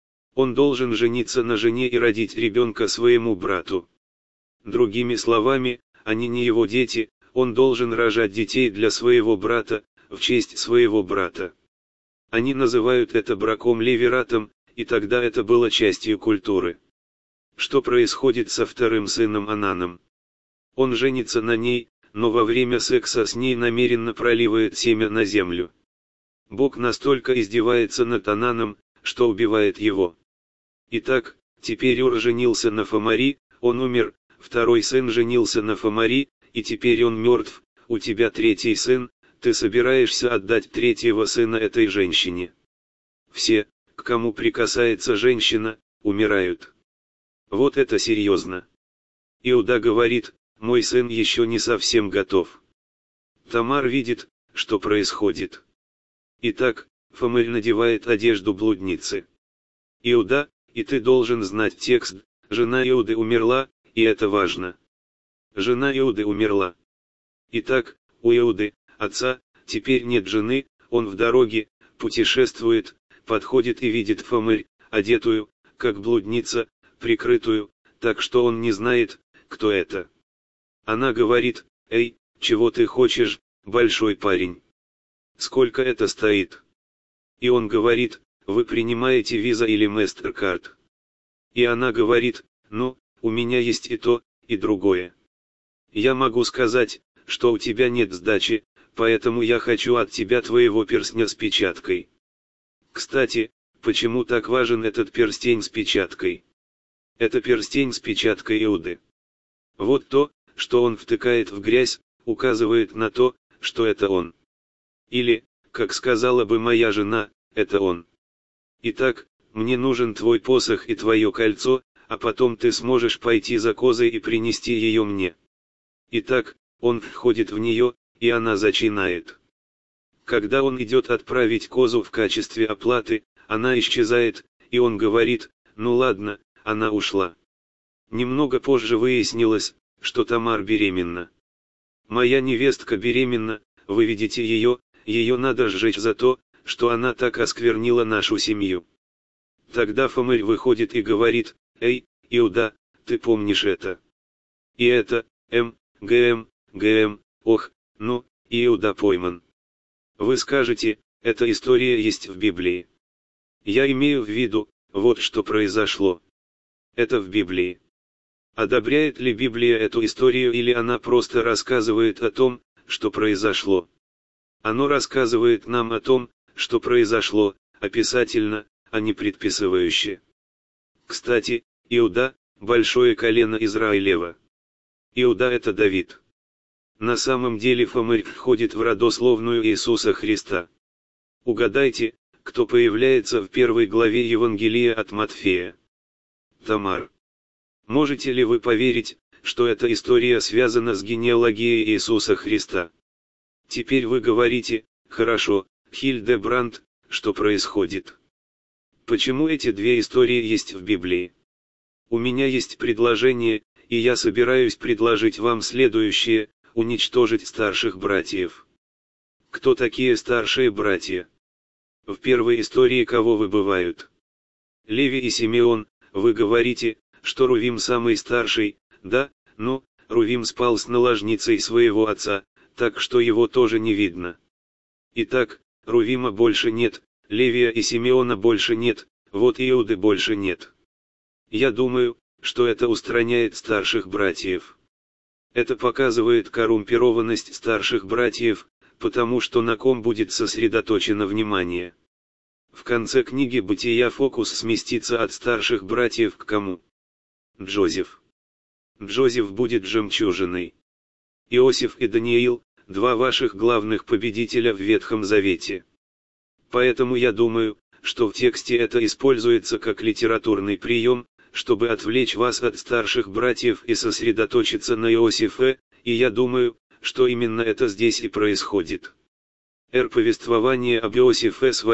Он должен жениться на жене и родить ребенка своему брату. Другими словами, они не его дети, он должен рожать детей для своего брата, в честь своего брата. Они называют это браком левиратом, и тогда это было частью культуры. Что происходит со вторым сыном Ананом? Он женится на ней, но во время секса с ней намеренно проливает семя на землю. Бог настолько издевается над Ананом, что убивает его. Итак, теперь Ур женился на Фомари, он умер, второй сын женился на Фомари, и теперь он мертв, у тебя 3-й сын, ты собираешься отдать 3-го сына этой женщине. Все, к кому прикасается женщина, умирают. Вот это серьезно. Иуда говорит, мой сын еще не совсем готов. Тамар видит, что происходит. Итак, Фомарь надевает одежду блудницы. Иуда, и ты должен знать текст, жена Иуды умерла, и это важно. Жена Иуды умерла. Итак, у Иуды, отца, теперь нет жены, он в дороге, путешествует, подходит и видит Фомарь, одетую, как блудница, прикрытую, так что он не знает, кто это. Она говорит, «Эй, чего ты хочешь, большой парень? Сколько это стоит?» И он говорит, «Вы принимаете виза или MasterCard?» И она говорит, «Ну, у меня есть и то, и другое. Я могу сказать, что у тебя нет сдачи, поэтому я хочу от тебя твоего перстня с печаткой. Кстати, почему так важен этот перстень с печаткой? Это перстень с печаткой Иуды. Вот то, что он втыкает в грязь, указывает на то, что это он. Или, как сказала бы моя жена, это он. Итак, мне нужен твой посох и твое кольцо, а потом ты сможешь пойти за козой и принести ее мне. Итак, он входит в нее, и она зачинает. Когда он идет отправить козу в качестве оплаты, она исчезает, и он говорит: ну ладно, она ушла. Немного позже выяснилось, что Тамар беременна. Моя невестка беременна, вы видите ее надо сжечь за то, что она так осквернила нашу семью. Тогда Фомарь выходит и говорит: эй, Иуда, ты помнишь это? И это, ГМ, ох, ну, Иуда пойман. Вы скажете, эта история есть в Библии. Я имею в виду, вот что произошло. Это в Библии. Одобряет ли Библия эту историю или она просто рассказывает о том, что произошло? Оно рассказывает нам о том, что произошло, описательно, а не предписывающе. Кстати, Иуда – большое колено Израилева. Иуда – это Давид. На самом деле Фомарь входит в родословную Иисуса Христа. Угадайте, кто появляется в первой главе Евангелия от Матфея? Тамар. Можете ли вы поверить, что эта история связана с генеалогией Иисуса Христа? Теперь вы говорите: хорошо, Хильдебранд, что происходит? Почему эти две истории есть в Библии? У меня есть предложение, и я собираюсь предложить вам следующее: уничтожить старших братьев. Кто такие старшие братья? В первой истории кого выбывают? Леви и Симеон. Вы говорите, что Рувим самый старший, да, но Рувим спал с наложницей своего отца, так что его тоже не видно. Итак, Рувима больше нет, Левия и Симеона больше нет, вот Иуды больше нет. Я думаю, что это устраняет старших братьев. Это показывает коррумпированность старших братьев, потому что на ком будет сосредоточено внимание. В конце книги Бытия фокус сместится от старших братьев к кому? Джозеф. Джозеф будет жемчужиной. Иосиф и Даниил – два ваших главных победителя в Ветхом Завете. Поэтому я думаю, что в тексте это используется как литературный прием, чтобы отвлечь вас от старших братьев и сосредоточиться на Иосифе, и я думаю, что именно это здесь и происходит. Повествование об Иосифе с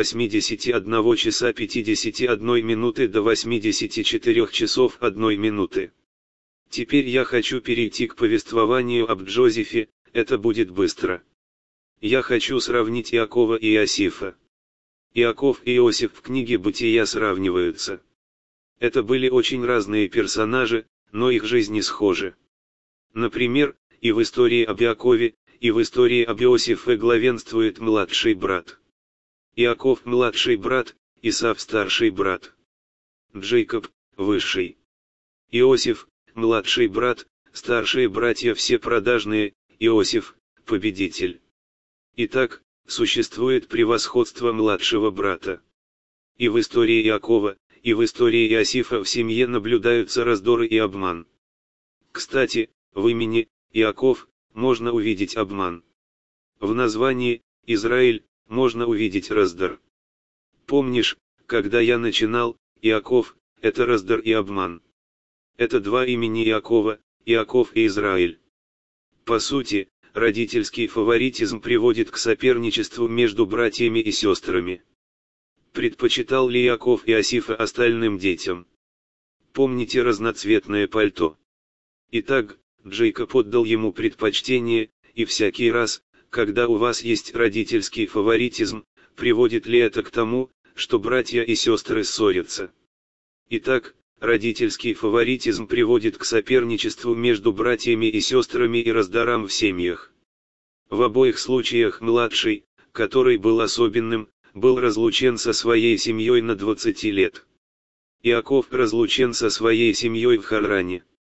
81 часа 51 минуты до 84 часов 1 минуты. Теперь я хочу перейти к повествованию об Джозефе, это будет быстро. Я хочу сравнить Иакова и Иосифа. Иаков и Иосиф в книге Бытия сравниваются. Это были очень разные персонажи, но их жизни схожи. Например, и в истории об Иакове, и в истории об Иосифе главенствует младший брат. Иаков младший брат, Исав старший брат. Джейкоб высший. Иосиф младший брат, старшие братья все продажные, Иосиф победитель. Итак, существует превосходство младшего брата. И в истории Иакова, и в истории Иосифа в семье наблюдаются раздоры и обман. Кстати, в имени Иаков можно увидеть обман. В названии Израиль можно увидеть раздор. Помнишь, когда я начинал, Иаков – это раздор и обман. Это два имени Иакова, Иаков и Израиль. По сути, родительский фаворитизм приводит к соперничеству между братьями и сестрами. Предпочитал ли Иаков Иосифа остальным детям? Помните разноцветное пальто? Итак, Джейкоб отдал ему предпочтение, и всякий раз, когда у вас есть родительский фаворитизм, приводит ли это к тому, что братья и сестры ссорятся? Итак, родительский фаворитизм приводит к соперничеству между братьями и сестрами и раздорам в семьях. В обоих случаях младший, который был особенным, был разлучен со своей семьей на 20 лет. Иаков разлучен со своей семьей в Харране.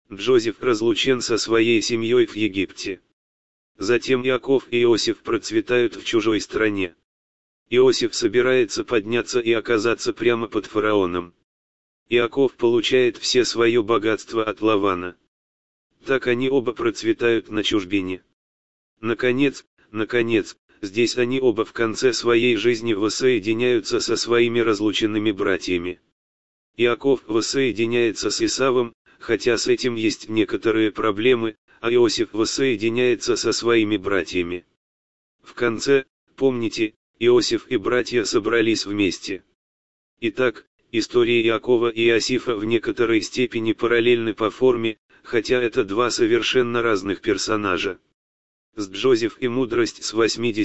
Джозеф разлучен со своей семьей в Египте. Затем Иаков и Иосиф процветают в чужой стране. Иосиф собирается подняться и оказаться прямо под фараоном. Иаков получает все свое богатство от Лавана. Так они оба процветают на чужбине. Наконец, здесь они оба в конце своей жизни воссоединяются со своими разлученными братьями. Иаков воссоединяется с Исавом, хотя с этим есть некоторые проблемы, а Иосиф воссоединяется со своими братьями. В конце, помните, Иосиф и братья собрались вместе. Итак, истории Иакова и Иосифа в некоторой степени параллельны по форме, хотя это два совершенно разных персонажа. С Джозеф и мудрость с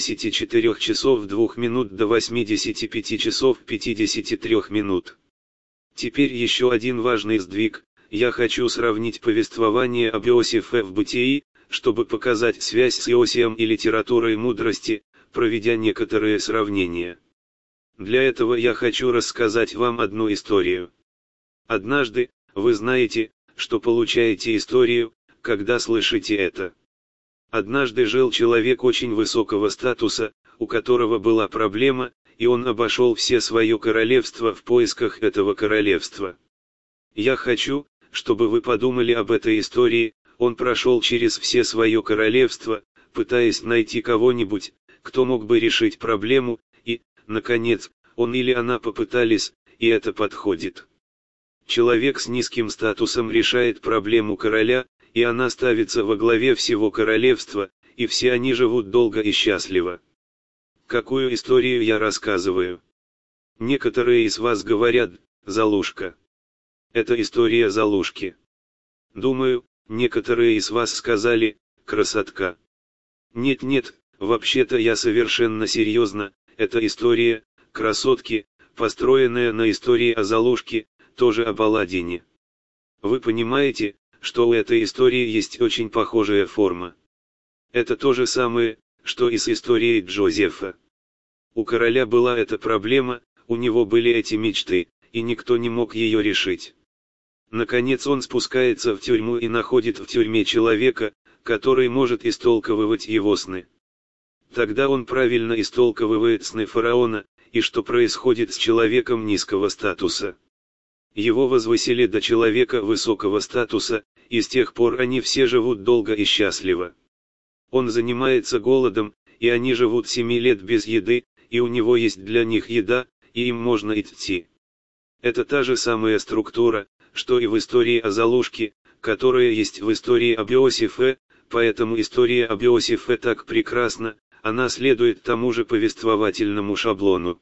84 часов 2 минут до 85 часов 53 минут. Теперь еще один важный сдвиг. Я хочу сравнить повествование об Иосифе в Бытии, чтобы показать связь с Иосием и литературой мудрости, проведя некоторые сравнения. Для этого я хочу рассказать вам одну историю. Однажды, вы знаете, что получаете историю, когда слышите это. Однажды жил человек очень высокого статуса, у которого была проблема, и он обошел все свое королевство в поисках этого королевства. Я хочу, чтобы вы подумали об этой истории. Он прошел через все свое королевство, пытаясь найти кого-нибудь, кто мог бы решить проблему, и, наконец, он или она попытались, и это подходит. Человек с низким статусом решает проблему короля, и она ставится во главе всего королевства, и все они живут долго и счастливо. Какую историю я рассказываю? Некоторые из вас говорят «Золушка». Это история Золушки. Думаю, некоторые из вас сказали «Красотка». Нет, вообще-то я совершенно серьезно, это история красотки, построенная на истории о Золушке, тоже об Аладдине. Вы понимаете, что у этой истории есть очень похожая форма. Это то же самое, что и с историей Джозефа. У короля была эта проблема, у него были эти мечты, и никто не мог ее решить. Наконец он спускается в тюрьму и находит в тюрьме человека, который может истолковывать его сны. Тогда он правильно истолковывает сны фараона, и что происходит с человеком низкого статуса. Его возвысили до человека высокого статуса, и с тех пор они все живут долго и счастливо. Он занимается голодом, и они живут 7 лет без еды, и у него есть для них еда, и им можно идти. Это та же самая структура, что и в истории о Золушке, которая есть в истории об Иосифе, поэтому история об Иосифе так прекрасна, она следует тому же повествовательному шаблону.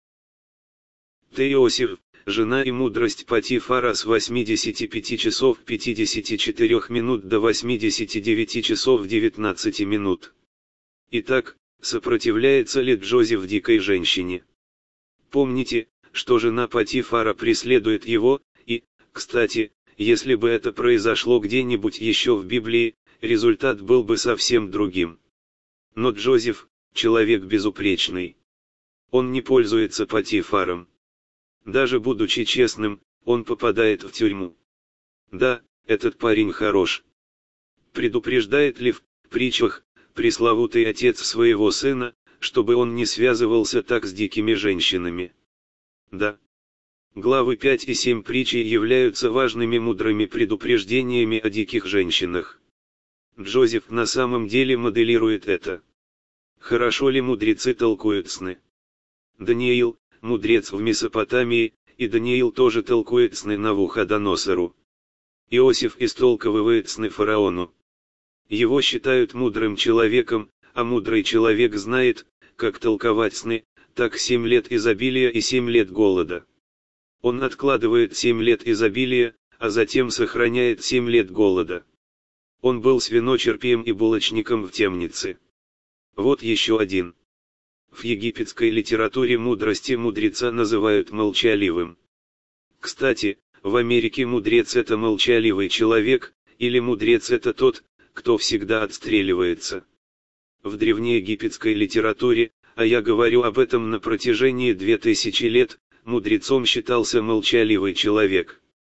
Ты Иосиф, жена и мудрость Потифара с 85 часов 54 минут до 89 часов 19 минут. Итак, сопротивляется ли Джозеф дикой женщине? Помните, что жена Потифара преследует его, и, кстати, если бы это произошло где-нибудь еще в Библии, результат был бы совсем другим. Но Джозеф – человек безупречный. Он не пользуется Потифаром. Даже будучи честным, он попадает в тюрьму. Да, этот парень хорош. Предупреждает ли в притчах пресловутый отец своего сына, чтобы он не связывался так с дикими женщинами? Да. Главы 5 и 7 притчи являются важными мудрыми предупреждениями о диких женщинах. Джозеф на самом деле моделирует это. Хорошо ли мудрецы толкуют сны? Даниил, мудрец в Месопотамии, и Даниил тоже толкует сны Навуходоносору. Иосиф истолковывает сны фараону. Его считают мудрым человеком, а мудрый человек знает, как толковать сны, так 7 лет изобилия и 7 лет голода. Он откладывает 7 лет изобилия, а затем сохраняет 7 лет голода. Он был свиночерпием и булочником в темнице. Вот еще один. В египетской литературе мудрости мудреца называют молчаливым. Кстати, в Америке мудрец – это молчаливый человек, или мудрец – это тот, кто всегда отстреливается. В древнеегипетской литературе, а я говорю об этом на протяжении 2000 лет, мудрецом считался молчаливый человек.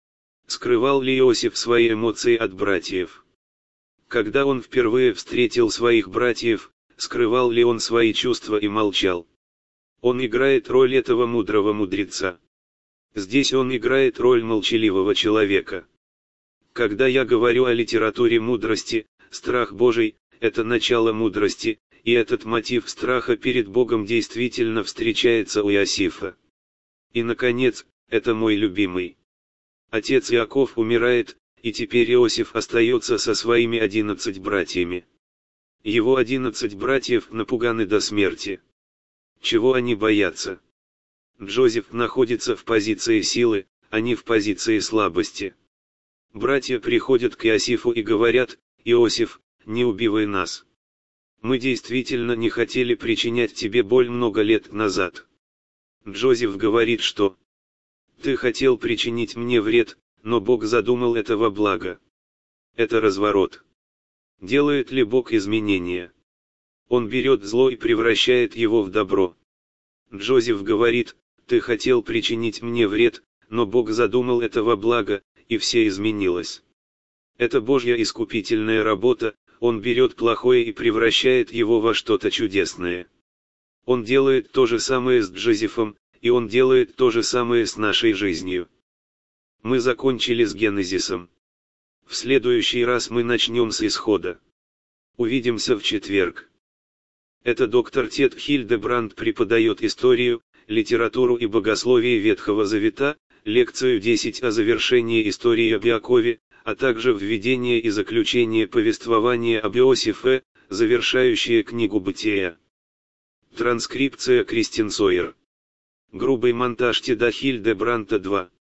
Скрывал ли Иосиф свои эмоции от братьев? Когда он впервые встретил своих братьев, скрывал ли он свои чувства и молчал? Он играет роль этого мудрого мудреца. Здесь он играет роль молчаливого человека. Когда я говорю о литературе мудрости, страх Божий – это начало мудрости, и этот мотив страха перед Богом действительно встречается у Иосифа. И наконец, это мой любимый. Отец Иаков умирает, и теперь Иосиф остается со своими 11 братьями. Его 11 братьев напуганы до смерти. Чего они боятся? Джозеф находится в позиции силы, а не в позиции слабости. Братья приходят к Иосифу и говорят: «Иосиф, не убивай нас. Мы действительно не хотели причинять тебе боль много лет назад». Джозеф говорит, что «ты хотел причинить мне вред, но Бог задумал это во благо». Это разворот. Делает ли Бог изменения? Он берет зло и превращает его в добро. Джозеф говорит: «Ты хотел причинить мне вред, но Бог задумал это во благо, и все изменилось». Это Божья искупительная работа, Он берет плохое и превращает его во что-то чудесное. Он делает то же самое с Джозефом, и Он делает то же самое с нашей жизнью. Мы закончили с Генезисом. В следующий раз мы начнем с Исхода. Увидимся в четверг. Это доктор Тед Хильдебранд преподает историю, литературу и богословие Ветхого Завета, лекцию 10 о завершении истории об Иакове, а также введение и заключение повествования об Иосифе, завершающее книгу Бытия. Транскрипция Кристин Сойер. Грубый монтаж Теда Хильдебранта 2.